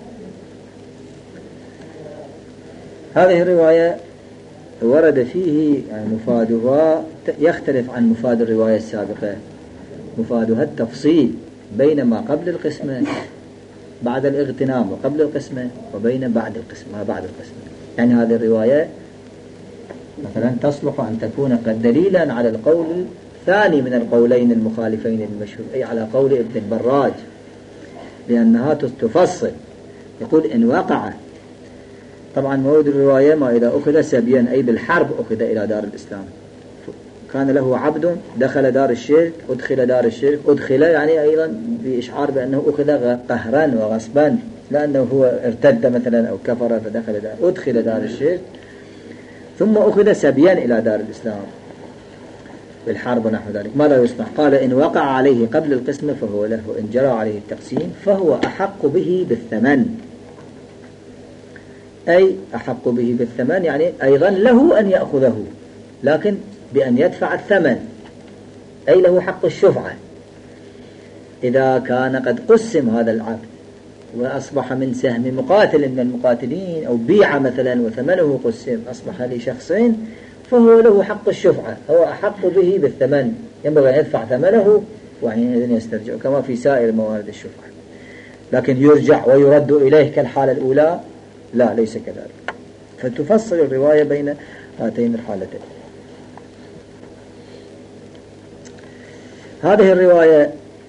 هذه الرواية ورد فيه يعني مفادها يختلف عن مفاد الرواية السابقة، مفادها التفصيل بين ما قبل القسمة بعد الاغتنام وقبل القسمة وبين بعد القسمة ما بعد القسمة. يعني هذه الرواية مثلا تصلح أن تكون قد دليلا على القول الثاني من القولين المخالفين المشهور، أي على قول ابن البراج، لأنها تفصل. يقول إن وقع، طبعا مورد الرواية ما إذا أخذ سبيا أي بالحرب أخذ إلى دار الإسلام، كان له عبد دخل دار الشرك أدخل دار الشرك، أدخل يعني أيضا بإشعار بأنه أخذ قهرا وغصبا، لأنه هو ارتد مثلا أو كفر فدخل دار أدخل دار الشرك، ثم أخذ سبيا إلى دار الإسلام بالحرب ونحو ذلك. ماذا يصنع؟ قال إن وقع عليه قبل القسمة فهو له، وإن جرى عليه التقسيم فهو أحق به بالثمن، أي أحق به بالثمن يعني أيضا له أن يأخذه لكن بأن يدفع الثمن، أي له حق الشفعة. إذا كان قد قسم هذا العبد وأصبح من سهم مقاتل من المقاتلين أو بيع مثلا وثمنه قسم أصبح لشخصين فهو له حق الشفعة، هو أحق به بالثمن، ينبغي أن يدفع ثمنه وحينئذ يسترجع كما في سائر موارد الشفعة. لكن يرجع ويرد إليه كالحالة الأولى لا، ليس كذلك. فتفصل الرواية بين هاتين الحالتين. هذه الرواية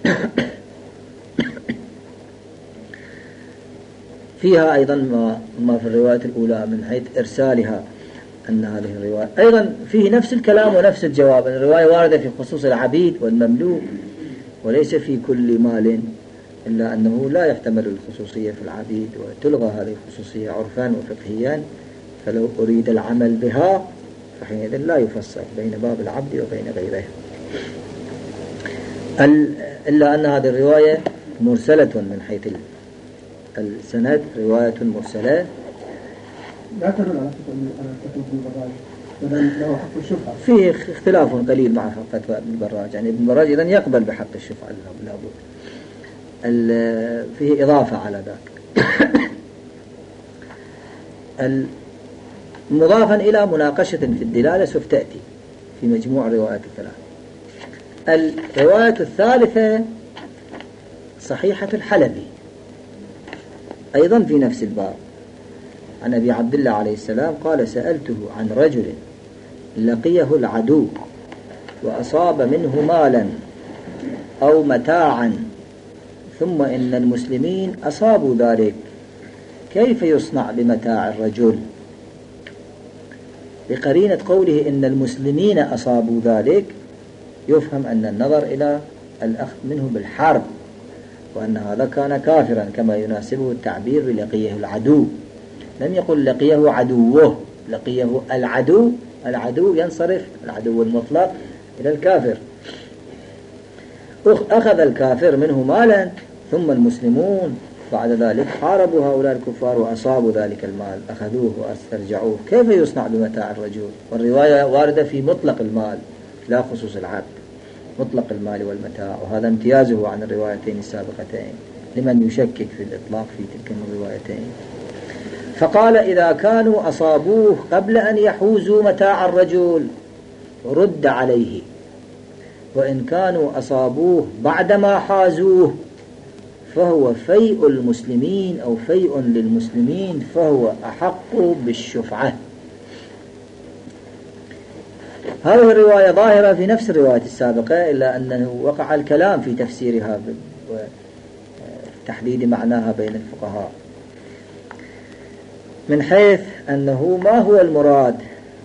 فيها أيضا ما, ما في الرواية الأولى من حيث إرسالها، أن هذه الرواية أيضا فيه نفس الكلام ونفس الجواب. الرواية واردة في خصوص العبيد والمملوك وليس في كل مال إلا أنه لا يحتمل الخصوصية في العبيد، وتلغى هذه الخصوصية عرفان وفقهيا، فلو أريد العمل بها فحينئذ لا يفصل بين باب العبد وبين غيره. إلا أن هذه الرواية مرسلة من حيث السند، رواية مرسلة لا تدل على فتوى ابن البراج، بل له حق الشفعة. فيه اختلاف قليل مع فتوى ابن البراج، يعني ابن البراج إذن يقبل بحق الشفعة لا بد، فيه إضافة على ذلك. مضافا إلى مناقشة في الدلالة سوف تأتي في مجموع الروايات الثلاث. الرواية الثالثة صحيحة الحلبي أيضا في نفس الباب، عن أبي عبد الله عليه السلام قال: سألته عن رجل لقيه العدو وأصاب منه مالا أو متاعا، ثم إن المسلمين أصابوا ذلك، كيف يصنع بمتاع الرجل؟ بقرينة قوله إن المسلمين أصابوا ذلك يفهم أن النظر إلى الأخذ منه بالحرب، وأن هذا كان كافرا كما يناسبه التعبير بلقيه العدو. لم يقل لقيه عدوه، لقيه العدو، العدو ينصرف العدو المطلق إلى الكافر. أخذ الكافر منه مالا، ثم المسلمون بعد ذلك حاربوا هؤلاء الكفار وأصابوا ذلك المال، أخذوه واسترجعوه، كيف يصنع بمتاع الرجل؟ والرواية واردة في مطلق المال لا خصوص العبد، مطلق المال والمتاع، وهذا امتيازه عن الروايتين السابقتين لمن يشكك في الإطلاق في تلك الروايتين. فقال: إذا كانوا أصابوه قبل أن يحوزوا متاع الرجل رد عليه، وإن كانوا أصابوه بعدما حازوه فهو فيء المسلمين أو فيء للمسلمين، فهو أحق بالشفعة. هذه الرواية ظاهرة في نفس الرواية السابقة، إلا أنه وقع الكلام في تفسيرها وتحديد معناها بين الفقهاء، من حيث أنه ما هو المراد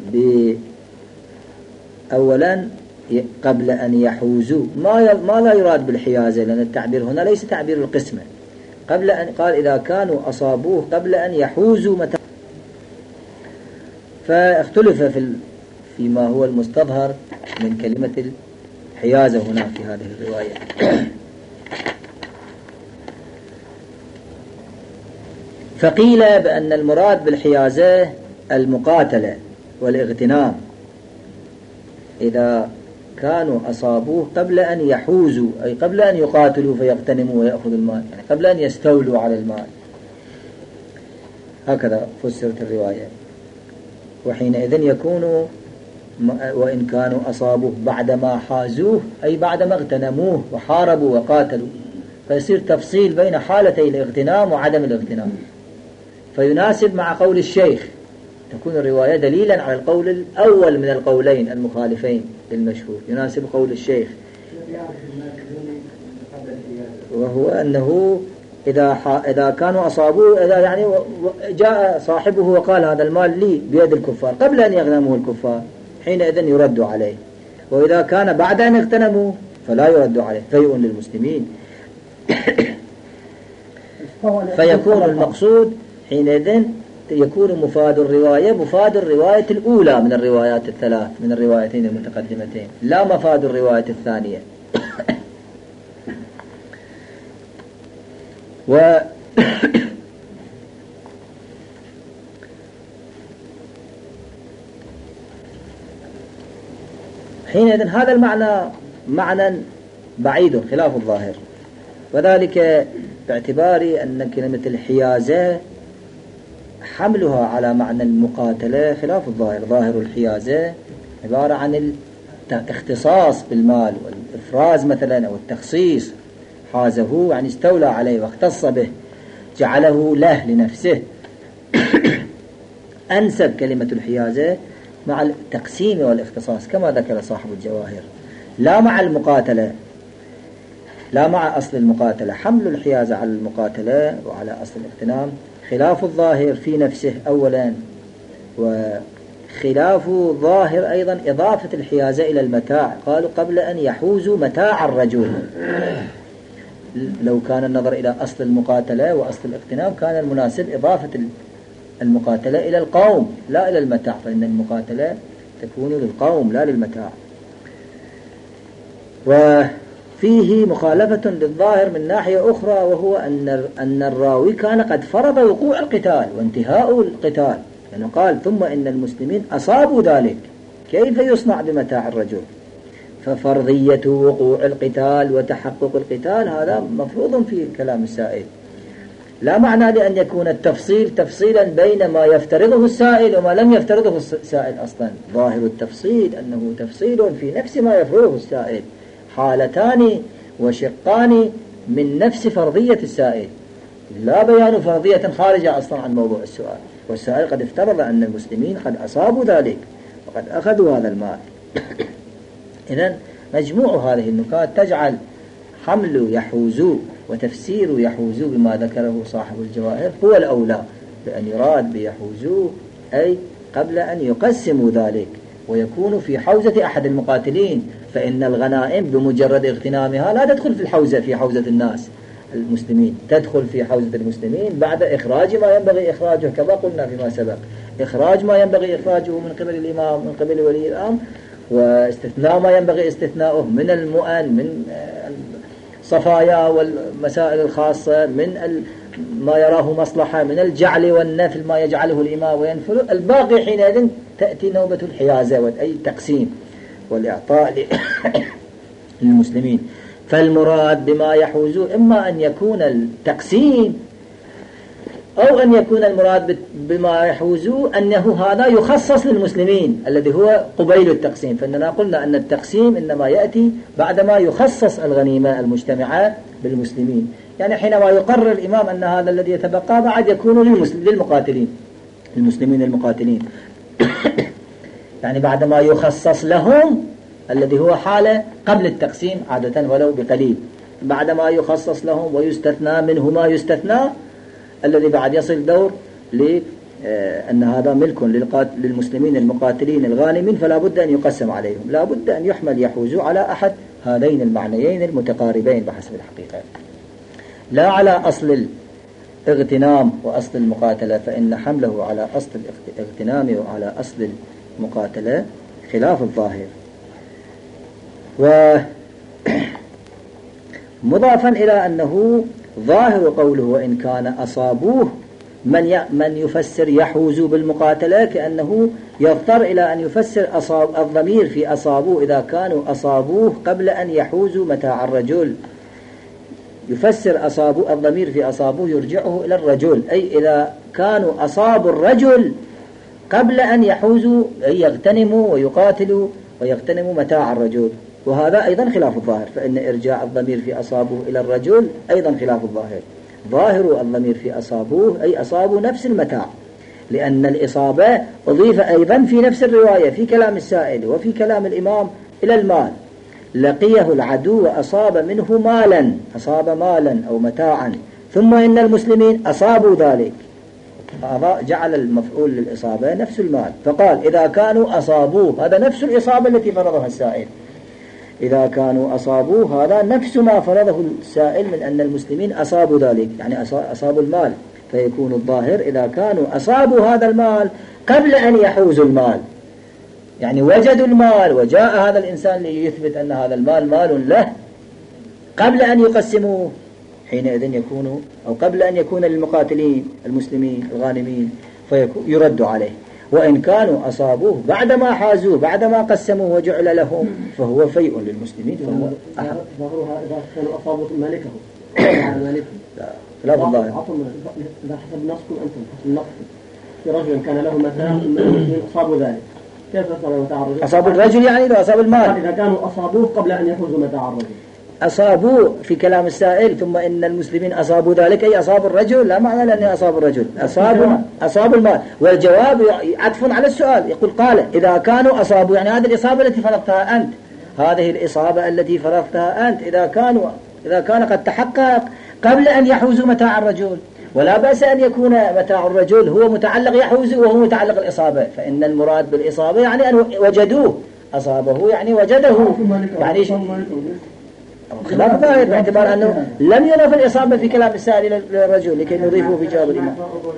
أولا قبل أن يحوزوا، ما ما لا يراد بالحيازة، لأن التعبير هنا ليس تعبير القسمة. قبل أن قال إذا كانوا أصابوه قبل أن يحوزوا متى، فاختلف في فيما هو المستظهر من كلمة الحيازة هنا في هذه الرواية. فقيل بأن المراد بالحيازة المقاتلة والاغتنام، إذا كانوا أصابوه قبل أن يحوزوا، أي قبل أن يقاتلوا فيغتنموا ويأخذوا المال، يعني قبل أن يستولوا على المال، هكذا فسرت الرواية. وحينئذ يكون وإن كانوا أصابوه بعدما حازوه، أي بعدما اغتنموه وحاربوا وقاتلوا، فيصير تفصيل بين حالتي الاغتنام وعدم الاغتنام، فيناسب مع قول الشيخ، تكون الرواية دليلا على القول الأول من القولين المخالفين للمشهور، يناسب قول الشيخ، وهو أنه إذا إذا كانوا أصابوه، إذا يعني جاء صاحبه وقال هذا المال لي بيد الكفار قبل أن يغنموه الكفار، حينئذ يرد عليه. وإذا كان بعد أن اغتنموا فلا يرد عليه، فيء للمسلمين. فيكون المقصود حينئذ يكون مفاد الرواية مفاد الرواية الأولى من الروايات الثلاث من الروايتين المتقدمتين، لا مفاد الرواية الثانية. و حينئذ هذا المعنى معنى بعيد خلاف الظاهر، وذلك باعتبار أن كلمة الحيازة حملها على معنى المقاتلة خلاف الظاهر. ظاهر الحيازة عبارة عن الاختصاص بالمال والإفراز مثلا أو التخصيص، حازه يعني استولى عليه واختص به، جعله له لنفسه. أنسب كلمة الحيازة مع التقسيم والاختصاص كما ذكر صاحب الجواهر، لا مع المقاتلة، لا مع أصل المقاتلة. حمل الحيازة على المقاتلة وعلى أصل الاغتنام خلاف الظاهر في نفسه أولا، وخلاف ظاهر أيضا إضافة الحيازة إلى المتاع، قالوا قبل أن يحوزوا متاع الرجل، لو كان النظر إلى أصل المقاتلة وأصل الاغتنام كان المناسب إضافة المقاتلة إلى القوم لا إلى المتاع، فإن المقاتلة تكون للقوم لا للمتاع. وفيه مخالفة للظاهر من ناحية أخرى، وهو أن أن الراوي كان قد فرض وقوع القتال وانتهاء القتال، لأنه يعني قال ثم إن المسلمين أصابوا ذلك، كيف يصنع بمتاع الرجل؟ ففرضية وقوع القتال وتحقق القتال هذا مفروض في كلام السائل، لا معنى لأن يكون التفصيل تفصيلا بين ما يفترضه السائل وما لم يفترضه السائل أصلا. ظاهر التفصيل أنه تفصيل في نفس ما يفرضه السائل، حالتان وشقان من نفس فرضية السائل، لا بيان فرضية خارجة أصلا عن موضوع السؤال. والسائل قد افترض أن المسلمين قد أصابوا ذلك وقد أخذوا هذا المال. إذن مجموع هذه النكات تجعل حمل يحوزوا وتفسير يحوزوا بما ذكره صاحب الجواهر هو الأولى، بأن يراد بيحوزوا أي قبل أن يقسموا ذلك ويكون في حوزة أحد المقاتلين، فإن الغنائم بمجرد اغتنامها لا تدخل في الحوزة في حوزة الناس المسلمين، تدخل في حوزة المسلمين بعد إخراج ما ينبغي إخراجه كما قلنا فيما سبق، إخراج ما ينبغي إخراجه من قبل الإمام من قبل ولي الأمر، واستثناء ما ينبغي استثناؤه من المؤن من صفايا والمسائل الخاصة، من ما يراه مصلحة من الجعل والنفل ما يجعله الإمام وينفله، الباقي حينئذ تأتي نوبة الحيازة وأي تقسيم والإعطاء للمسلمين. فالمراد بما يحوزه إما أن يكون التقسيم أو أن يكون المراد بما يحوزه أنه هذا يخصص للمسلمين الذي هو قبيل التقسيم، فإننا قلنا أن التقسيم إنما يأتي بعدما يخصص الغنيمة المجتمعة بالمسلمين، يعني حينما يقرر الإمام أن هذا الذي يتبقى بعد يكون للمقاتلين المسلمين المقاتلين يعني بعدما يخصص لهم الذي هو حالة قبل التقسيم عادة ولو بقليل، بعدما يخصص لهم ويستثنى منه ما يستثنى الذي بعد يصل دور لأن هذا ملك للمسلمين المقاتلين الغانمين، فلا بد أن يقسم عليهم، لا بد أن يحمل يحوزوا على أحد هذين المعنيين المتقاربين بحسب الحقيقة، لا على أصل الاغتنام وأصل المقاتلة، فإن حمله على أصل الاغتنام وعلى أصل المقاتلة خلاف الظاهر. ومضافا إلى أنه ظاهر قوله وإن كان أصابوه من من يفسر يحوزوا بالمقاتلة كأنه يضطر إلى أن يفسر أصاب الضمير في أصابوه إذا كانوا أصابوه قبل أن يحوزوا متاع الرجل، يفسر أصابوا الضمير في أصابوه يرجعه إلى الرجل، أي إذا كانوا أصابوا الرجل قبل أن يحوزوا أي يغتنموا ويقاتلوا ويغتنموا متاع الرجل، وهذا أيضا خلاف الظاهر، فإن إرجاع الضمير في أصابوه إلى الرجل أيضا خلاف الظاهر. ظاهر الضمير في أصابوه أي أصابوا نفس المتاع، لأن الإصابة أضيف أيضا في نفس الرواية في كلام السائل وفي كلام الإمام إلى المال، لقيه العدو وأصاب منه مالا، أصاب مالا أو متاعا، ثم إن المسلمين أصابوا ذلك، جعل المفعول للإصابة نفس المال، فقال إذا كانوا أصابوه هذا نفس الإصابة التي فرضها السائل، إذا كانوا أصابوه هذا نفس ما فرضه السائل من أن المسلمين أصابوا ذلك، يعني أصابوا المال، فيكون الظاهر إذا كانوا أصابوا هذا المال قبل أن يحوزوا المال، يعني وجدوا المال وجاء هذا الإنسان ليثبت أن هذا المال مال له قبل أن يقسموه، حينئذ يكون أو قبل أن يكون للمقاتلين المسلمين الغانمين فيرد عليه. وإن كانوا أصابوه بعدما حازوه بعدما قسموه وجعل لهم فهو فيء للمسلمين، فهو أحد. ظاهرها إذا كانوا أصابوا مالكه على مالكه لا بالله إذا حسب نصكم أنتم حسب نصكم في رجل كان له متاع المسلمين أصابوا ذلك، كيف أصابوا متاع الرجل؟ أصابوا الرجل يعني إذا أصاب المال، إذا كانوا أصابوه قبل أن يحوزوا متاع الرجل، أصابوا في كلام السائل ثم إن المسلمين أصابوا ذلك أي أصابوا الرجل، لا معنى لأنه أصابوا الرجل، أصابوا أصابوا المال، والجواب عطف على السؤال، يقول قال إذا كانوا أصابوا، يعني هذه الإصابة التي فرضتها أنت، هذه الإصابة التي فرضتها أنت إذا كانوا إذا كان قد تحقق قبل أن يحوزوا متاع الرجل، ولا بأس أن يكون متاع الرجل هو متعلق يحوزه وهو متعلق الإصابة، فإن المراد بالإصابة يعني أن وجدوه، أصابه يعني وجده، يعني خلاف ظاهر باعتبار أنه لم يرى في الإصابة في كلام السائل للرجل لكي نضيفه في جواب الإمام.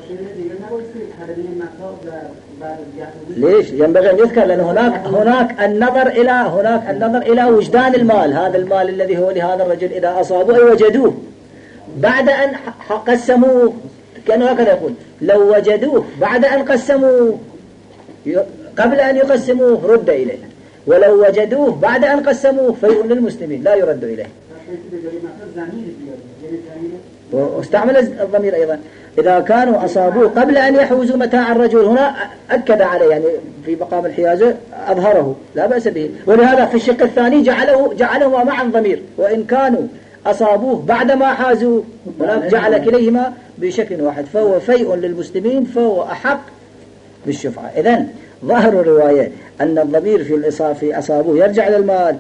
ليش؟ ينبغي أن يذكر لأن هناك هناك النظر إلى هناك النظر إلى وجدان المال، هذا المال الذي هو لهذا الرجل إذا أصابه أي وجدوه بعد أن قسموه، كانوا هكذا يقول لو وجدوه بعد أن قسموه قبل أن يقسموه رد إليه، ولو وجدوه بعد أن قسموه فيء للمسلمين لا يرد إليه. واستعمل الضمير أيضا إذا كانوا أصابوه قبل أن يحوزوا متاع الرجل، هنا أكد عليه يعني في مقام الحيازة أظهره لا بأس به، ولهذا في الشق الثاني جعله جعله مع الضمير وإن كانوا أصابوه بعدما حازوا، هناك جعل كليهما بشكل واحد، فهو فيء للمسلمين فهو أحق بالشفعة. إذن ظاهر الرواية أن الضمير في الإصابة في أصابوه يرجع للمال،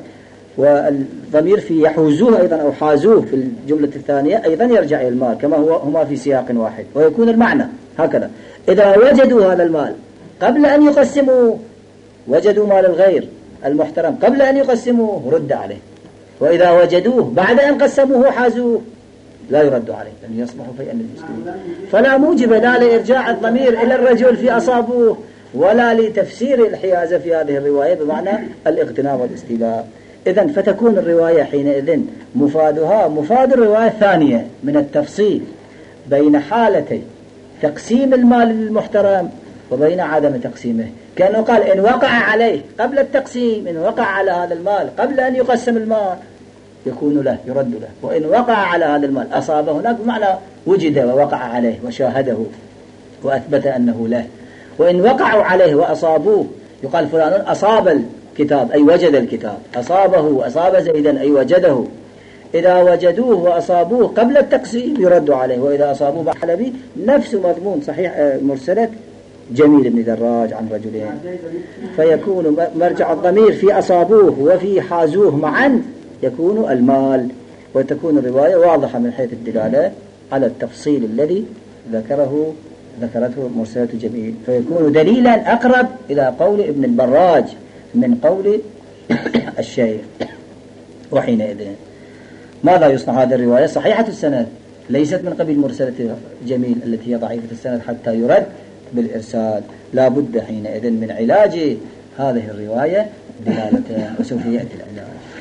والضمير في يحوزوه أيضا أو حازوه في الجملة الثانية أيضا يرجع إلى المال كما هو هما في سياق واحد، ويكون المعنى هكذا: إذا وجدوا هذا المال قبل أن يقسموا، وجدوا مال الغير المحترم قبل أن يقسموه رد عليه، وإذا وجدوه بعد أن قسموه حازوه لا يرد عليه لأن يصبح فيئا للمسلمين. فلا موجب لا لإرجاع الضمير إلى الرجل في أصابوه ولا لتفسير الحيازة في هذه الرواية بمعنى الاغتنام والاستيلاء. إذن فتكون الرواية حينئذ مفادها مفاد الرواية الثانية من التفصيل بين حالتي تقسيم المال للمحترم وبين عدم تقسيمه، كأنه قال إن وقع عليه قبل التقسيم، إن وقع على هذا المال قبل أن يقسم المال يكون له يرد له، وإن وقع على هذا المال أصابه هناك بمعنى وجد ووقع عليه وشاهده وأثبت أنه له، وإن وقعوا عليه وأصابوه يقال فلان أصاب الكتاب أي وجد الكتاب، أصابه وأصاب زيدا أي وجده. إذا وجدوه وأصابوه قبل التقسيم يرد عليه، وإذا أصابوه بعد حلبي نفس مضمون صحيح مرسلة جميل بن دراج عن رجلين، فيكون مرجع الضمير في أصابوه وفي حازوه معا يكون المال، وتكون الرواية واضحة من حيث الدلالة على التفصيل الذي ذكره ذكرته مرسلة جميل، فيكون دليلا أقرب إلى قول ابن البراج من قول الشيخ. وحينئذ ماذا يصنع؟ هذه الرواية صحيحة السند ليست من قبيل مرسلة جميل التي هي ضعيفة السند حتى يرد بالإرسال، لا بد حينئذ من علاج هذه الرواية دلالة، وسوف يأتي العلاج.